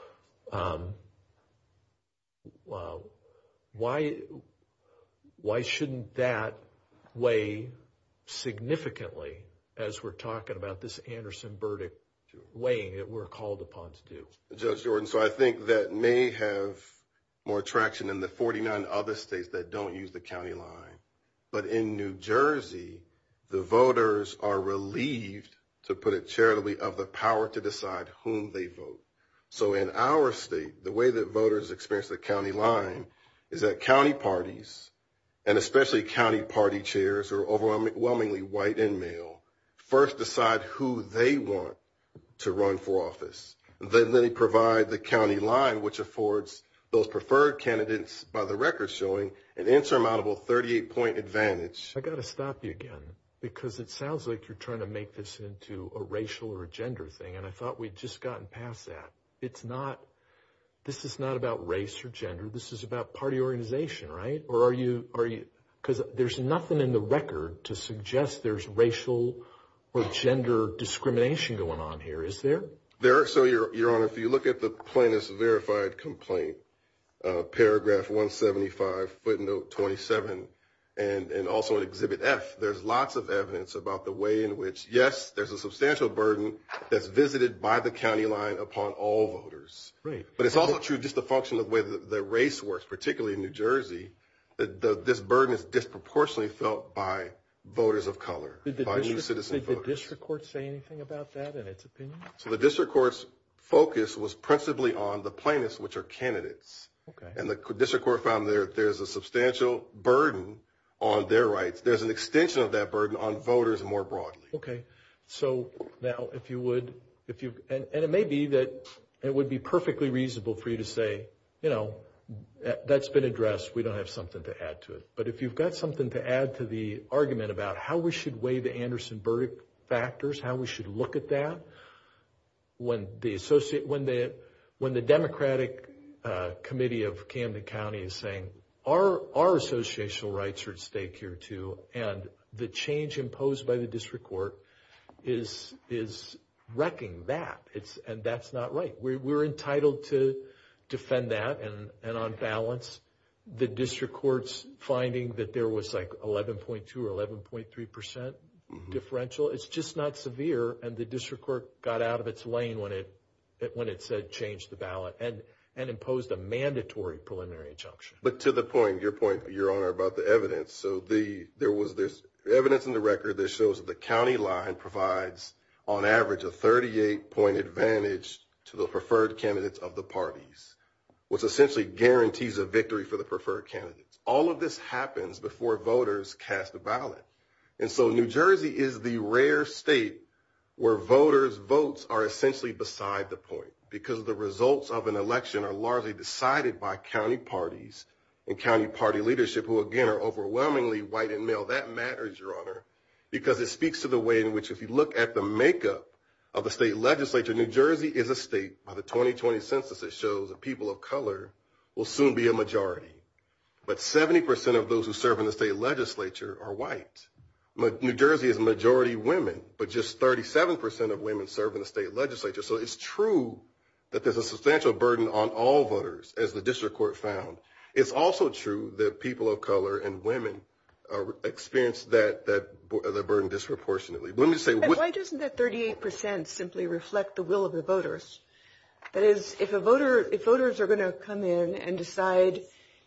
Why shouldn't that weigh significantly as we're talking about this Anderson verdict weighing that we're called upon to do? Judge Jordan, so I think that may have more traction in the 49 other states that don't use the county line. But in New Jersey, the voters are relieved, to put it charitably, of the power to decide whom they vote. So in our state, the way that voters experience the county line is that county parties, and especially county party chairs who are overwhelmingly white and male, first decide who they want to run for office. And then they provide the county line, which affords those preferred candidates, by the record showing, an insurmountable 38-point advantage. I got to stop you again, because it sounds like you're trying to make this into a racial or a gender thing, and I thought we'd just gotten past that. It's not. This is not about race or gender. This is about party organization, right? Or are you? Because there's nothing in the record to suggest there's racial or gender discrimination going on here, is there? So, Your Honor, if you look at the plaintiff's verified complaint, paragraph 175, footnote 27, and also in Exhibit F, there's lots of evidence about the way in which, yes, there's a substantial burden that's visited by the county line upon all voters. Right. But it's also true, just the function of the way the race works, particularly in New Jersey, that this burden is disproportionately felt by voters of color, by new citizen voters. Did the district court say anything about that in its opinion? So the district court's focus was principally on the plaintiffs, which are candidates. Okay. And the district court found there's a substantial burden on their rights. There's an extension of that burden on voters more broadly. Okay. So now, if you would, and it may be that it would be perfectly reasonable for you to say, you know, that's been addressed. We don't have something to add to it. But if you've got something to add to the argument about how we should weigh the Anderson verdict factors, how we should look at that, when the Democratic Committee of Camden County is saying our associational rights are at stake here too, and the change imposed by the district court is wrecking that. And that's not right. We're entitled to defend that, and on balance, the district court's finding that there was like 11.2 or 11.3% differential. It's just not severe, and the district court got out of its lane when it said change the ballot and imposed a mandatory preliminary injunction. But to the point, Your Honor, about the evidence. So there's evidence in the record that shows that the county line provides on average, a 38-point advantage to the preferred candidates of the parties, which essentially guarantees a victory for the preferred candidates. All of this happens before voters cast a ballot. And so New Jersey is the rare state where voters' votes are essentially beside the point, because the results of an election are largely decided by county parties and county party leadership, who, again, are overwhelmingly white and male. That matters, Your Honor, because it speaks to the way in which, if you look at the makeup of the state legislature, New Jersey is a state, by the 2020 census, it shows that people of color will soon be a majority. But 70% of those who serve in the state legislature are white. New Jersey is majority women, but just 37% of women serve in the state legislature. So it's true that there's a substantial burden on all voters, as the district court found. It's also true that people of color and women experience the burden disproportionately. Let me say, why doesn't that 38% simply reflect the will of the voters? That is, if voters are going to come in and decide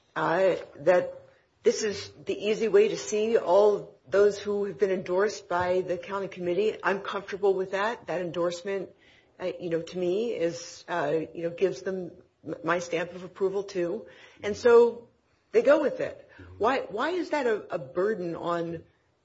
that this is the easy way to see all those who have been endorsed by the county committee, I'm comfortable with that. That endorsement, to me, is gives them my stamp of approval too, and so they go with it. Why is that a burden on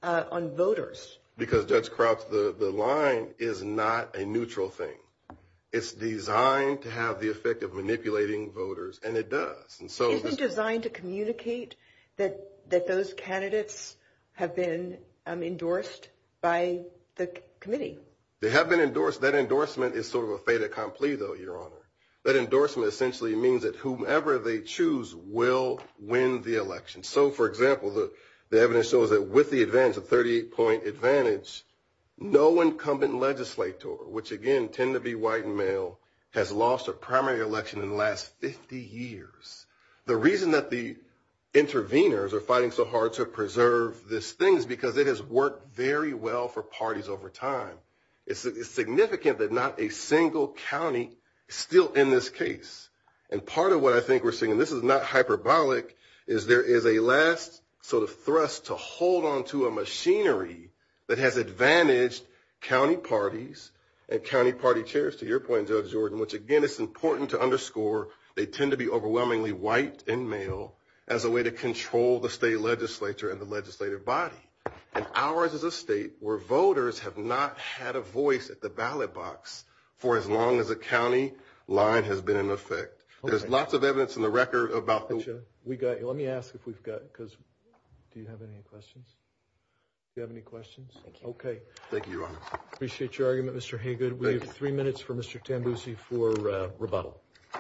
voters? Because, Judge Crouch, the line is not a neutral thing. It's designed to have the effect of manipulating voters, and it does. And so, isn't it designed to communicate that those candidates have been endorsed by the committee? They have been endorsed. That endorsement is sort of a fait accompli, though, Your Honor. That endorsement essentially means that whomever they choose will win the election. So, for example, the evidence shows that with the advantage, a 38-point advantage, no incumbent legislator, which again tend to be white and male, has lost a primary election in the last 50 years. The reason that the interveners are fighting so hard to preserve this thing is because it has worked very well for parties over time. It's significant that not a single county is still in this case. And part of what I think we're seeing, and this is not hyperbolic, is there is a last sort of thrust to hold on to a machinery that has advantaged county parties and county party chairs, to your point, Judge Jordan, which again is important to underscore. They tend to be overwhelmingly white and male as a way to control the state legislature and the legislative body. And ours is a state where voters have not had a voice at the ballot box for as long as the county line has been in effect. Okay. There's lots of evidence in the record about the... Let me ask if we've got, because do you have any questions? Do you have any questions? Thank you. Okay. Thank you, Your Honor. Appreciate your argument, Mr. Haygood. We have 3 minutes for Mr. Tambusi for rebuttal.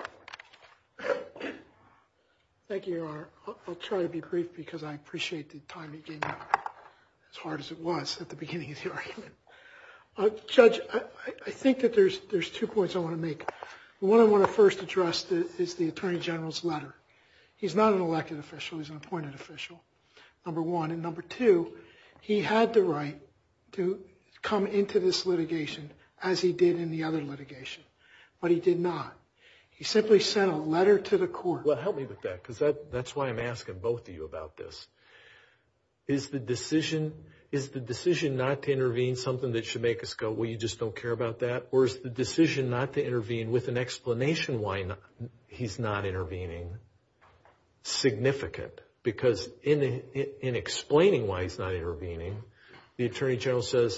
Thank you, Your Honor. I'll try to be brief because I appreciate the time you gave me, as hard as it was at the beginning of the argument. Judge, I think that there's 2 points I want to make. The one I want to first address is the Attorney General's letter. He's not an elected official. He's an appointed official, number one. And number two, he had the right to come into this litigation as he did in the other litigation, but he did not. He simply sent a letter to the court. Well, help me with that, because that's why I'm asking both of you about this. Is the decision not to intervene something that should make us go, well, you just don't care about that? Or is the decision not to intervene with an explanation why he's not intervening significant? Because in explaining why he's not intervening, the Attorney General says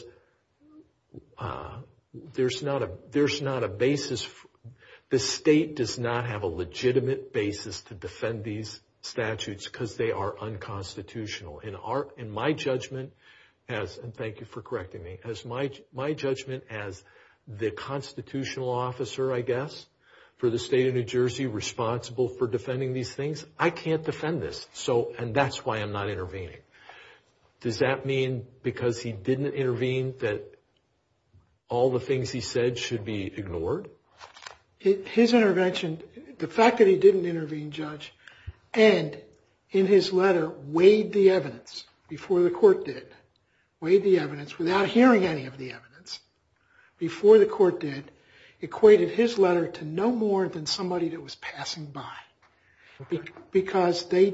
there's not a basis. The state does not have a legitimate basis to defend these statutes because they are unconstitutional. In my judgment, and thank you for correcting me, as my judgment as the constitutional officer, I guess, for the state of New Jersey responsible for defending these things, I can't defend this. And that's why I'm not intervening. Does that mean because he didn't intervene that all the things he said should be ignored? His intervention, the fact that he didn't intervene, Judge, and in his letter weighed the evidence before the court did, weighed the evidence without hearing any of the evidence before the court did, equated his letter to no more than somebody that was passing by. Because he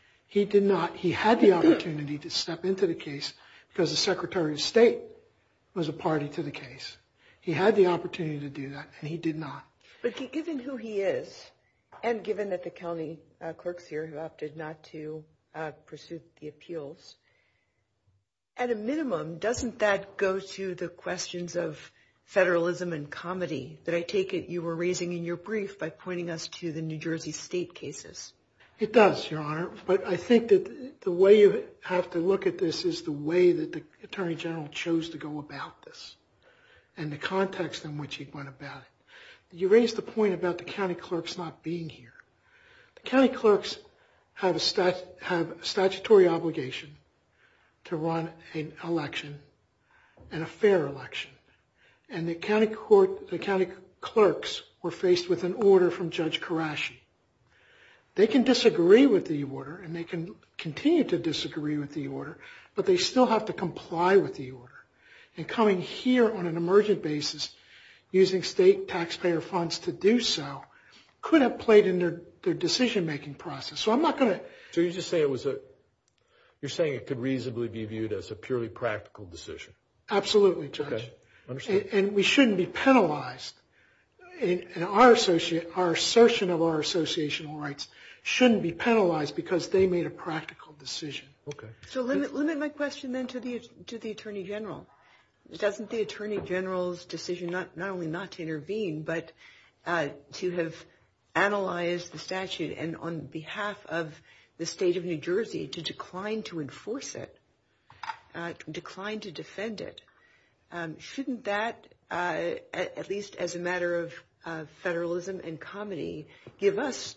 had the opportunity to step into the case because the Secretary of State was a party to the case. He had the opportunity to do that, and he did not. But given who he is, and given that the county clerks here have opted not to pursue the appeals, at a minimum, doesn't that go to the questions of federalism and comity that I take it you were raising in your brief by pointing us to the New Jersey state cases? It does, Your Honor, but I think that the way you have to look at this is the way that the Attorney General chose to go about this and the context in which he went about it. You raised the point about the county clerks not being here. The county clerks have a statutory obligation to run an election and a fair election. And the county clerks were faced with an order from Judge Karashi. They can disagree with the order, and they can continue to disagree with the order, but they still have to comply with the order. And coming here on an emergent basis, using state taxpayer funds to do so, could have played in their decision-making process. So I'm not going to... So you just say you're saying it could reasonably be viewed as a purely practical decision? Absolutely, Judge. Okay, understood. And we shouldn't be penalized. And our assertion of our associational rights shouldn't be penalized because they made a practical decision. Okay. So limit my question then to the Attorney General. Doesn't the Attorney General's decision not only not to intervene, but to have analyzed the statute and on behalf of the state of New Jersey to decline to enforce it, decline to defend it, shouldn't that, at least as a matter of federalism and comity, give us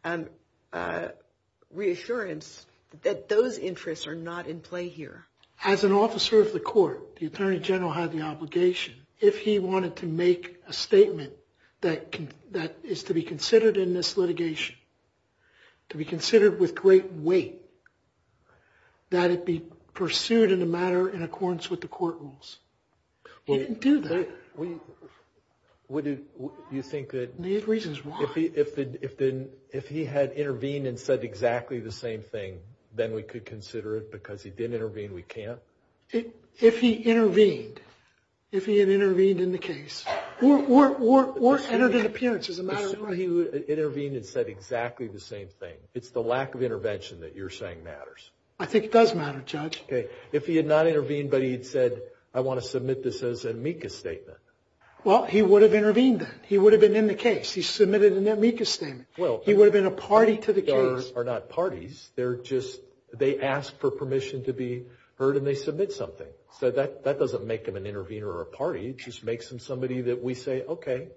reassurance that those interests are not in play here? As an officer of the court, the Attorney General had the obligation, if he wanted to make a statement that is to be considered in this litigation, to be considered with great weight, that it be pursued in a manner in accordance with the court rules. He didn't do that. Would you think that the reasons why. If he had intervened and said exactly the same thing, then we could consider it? Because he didn't intervene, we can't? If he intervened, if he had intervened in the case, or entered an appearance as a matter of right. He would intervene and said exactly the same thing. It's the lack of intervention that you're saying matters. I think it does matter, Judge. Okay. If he had not intervened, but he'd said, I want to submit this as an amicus statement. Well, he would have intervened then. He would have been in the case. He submitted an amicus statement. Well, he would have been a party to the case. Are not parties. They ask for permission to be heard and they submit something. So that doesn't make them an intervener or a party. It just makes them somebody that we say, okay,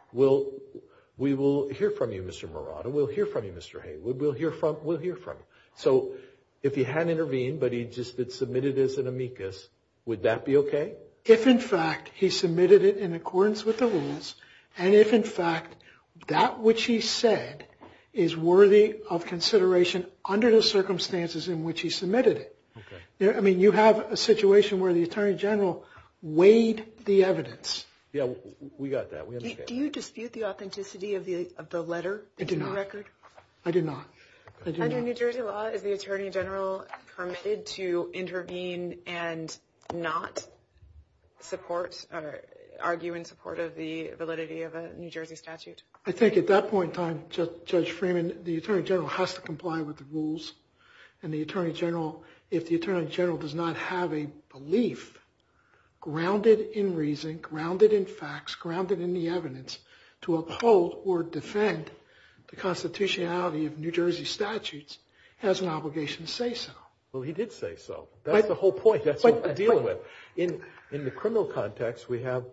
we will hear from you, Mr. Murata. We'll hear from you, Mr. Haywood. We'll hear from you. So if he hadn't intervened, but he just had submitted as an amicus, would that be okay? If, in fact, he submitted it in accordance with the rules, and if, in fact, that which he said is worthy of consideration under the circumstances in which he submitted it. Okay. I mean, you have a situation where the Attorney General weighed the evidence. Yeah, we got that. We understand. Do you dispute the authenticity of the letter in the record? I do not. Under New Jersey law, is the Attorney General permitted to intervene and not support or argue in support of the validity of a New Jersey statute? I think at that point in time, Judge Freeman, the Attorney General has to comply with the rules. And the Attorney General, if the Attorney General does not have a belief grounded in reason, grounded in facts, grounded in the evidence to uphold or defend the constitutionality of New Jersey statutes, has an obligation to say so. Well, he did say so. That's the whole point. That's what we're dealing with. In the criminal context, we have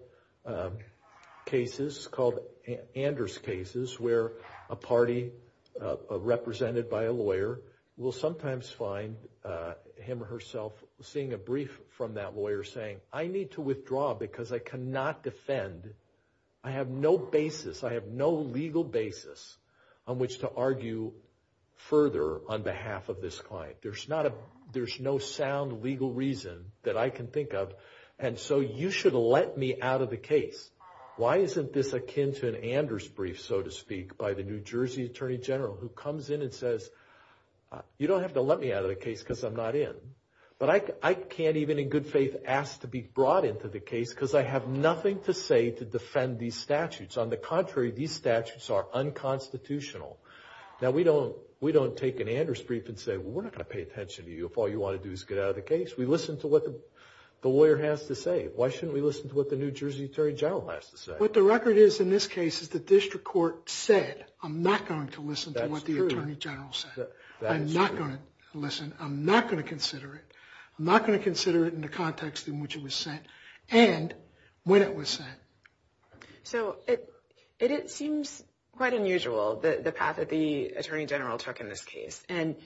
cases called Anders cases where a party represented by a lawyer will sometimes find him or herself seeing a brief from that lawyer saying, I need to withdraw because I cannot defend. I have no basis. I have no legal basis on which to argue further on behalf of this client. There's no sound legal reason that I can think of, and so you should let me out of the case. Why isn't this akin to an Anders brief, so to speak, by the New Jersey Attorney General who comes in and says, you don't have to let me out of the case because I'm not in, But I can't even in good faith ask to be brought into the case because I have nothing to say to defend these statutes. On the contrary, these statutes are unconstitutional. Now, we don't take an Anders brief and say, well, we're not going to pay attention to you if all you want to do is get out of the case. We listen to what the lawyer has to say. Why shouldn't we listen to what the New Jersey Attorney General has to say? What the record is in this case is the district court said, I'm not going to listen to what the Attorney General said. I'm not going to listen. I'm not going to consider it. I'm not going to consider it in the context in which it was sent and when it was sent. So it seems quite unusual, the path that the Attorney General took in this case. And,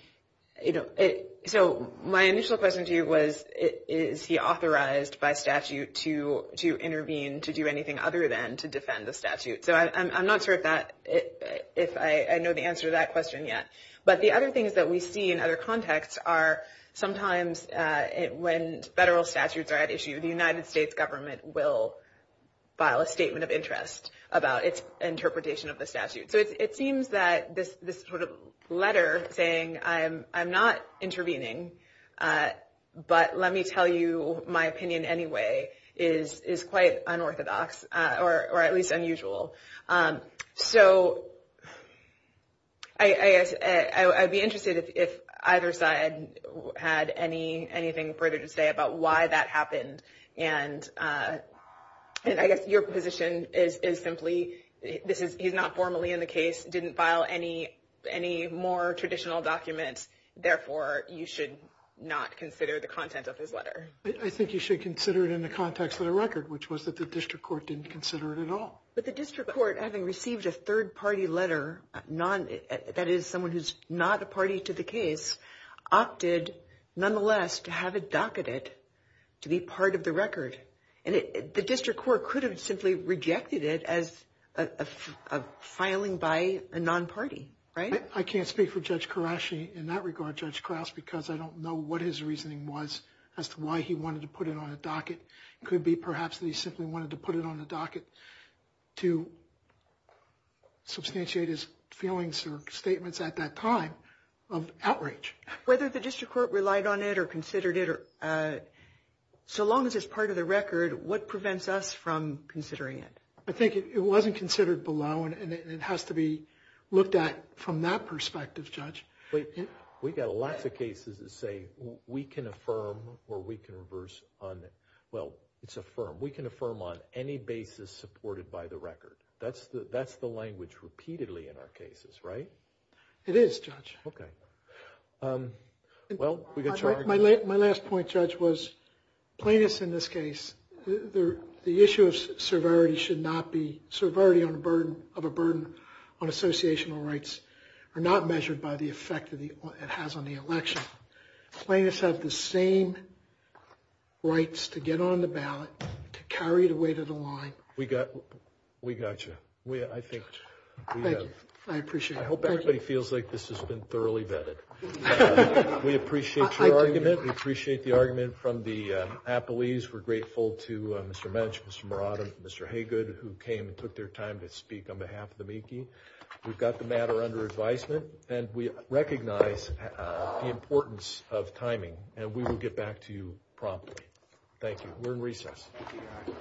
so my initial question to you was, is he authorized by statute to intervene, to do anything other than to defend the statute? So I'm not sure if I know the answer to that question yet. But the other things that we see in other contexts are sometimes when federal statutes are at issue, the United States government will file a statement of interest about its interpretation of the statute. So it seems that this sort of letter saying I'm not intervening, but let me tell you my opinion anyway is quite unorthodox or at least unusual. So I guess I'd be interested if either side had anything further to say about why that happened. And I guess your position is simply he's not formally in the case, didn't file any more traditional documents, therefore you should not consider the content of his letter. I think you should consider it in the context of the record, which was that the district court didn't consider it at all. But the district court, having received a third-party letter, that is someone who's not a party to the case, opted nonetheless to have it docketed to be part of the record. And the district court could have simply rejected it as a filing by a non-party, right? I can't speak for Judge Karashi in that regard, Judge Krause, because I don't know what his reasoning was as to why he wanted to put it on a docket. It could be perhaps that he simply wanted to put it on the docket to substantiate his feelings or statements at that time of outrage. Whether the district court relied on it or considered it, so long as it's part of the record, what prevents us from considering it? I think it wasn't considered below, and it has to be looked at from that perspective, Judge. We got lots of cases that say we can affirm or we can reverse on, well, it's affirm. We can affirm on any basis supported by the record. That's the language repeatedly in our cases, right? It is, Judge. Okay. Well, we got your argument. My last point, Judge, was plaintiffs in this case, the issue of severity should not be, severity on a burden on associational rights are not measured by the effect it has on the election. Plaintiffs have the same rights to get on the ballot, to carry it away to the line. We got you. I think we Thank have. you. I appreciate it. I hope everybody feels like this has been thoroughly vetted. We appreciate your argument. We appreciate the argument from the appellees. We're grateful to Mr. Mensch, Mr. Murata, Mr. Haygood, who came and took their time to speak on behalf of the MEKI. We've got the matter under advisement, and we recognize the importance of timing, and we will get back to you promptly. Thank you. We're in recess.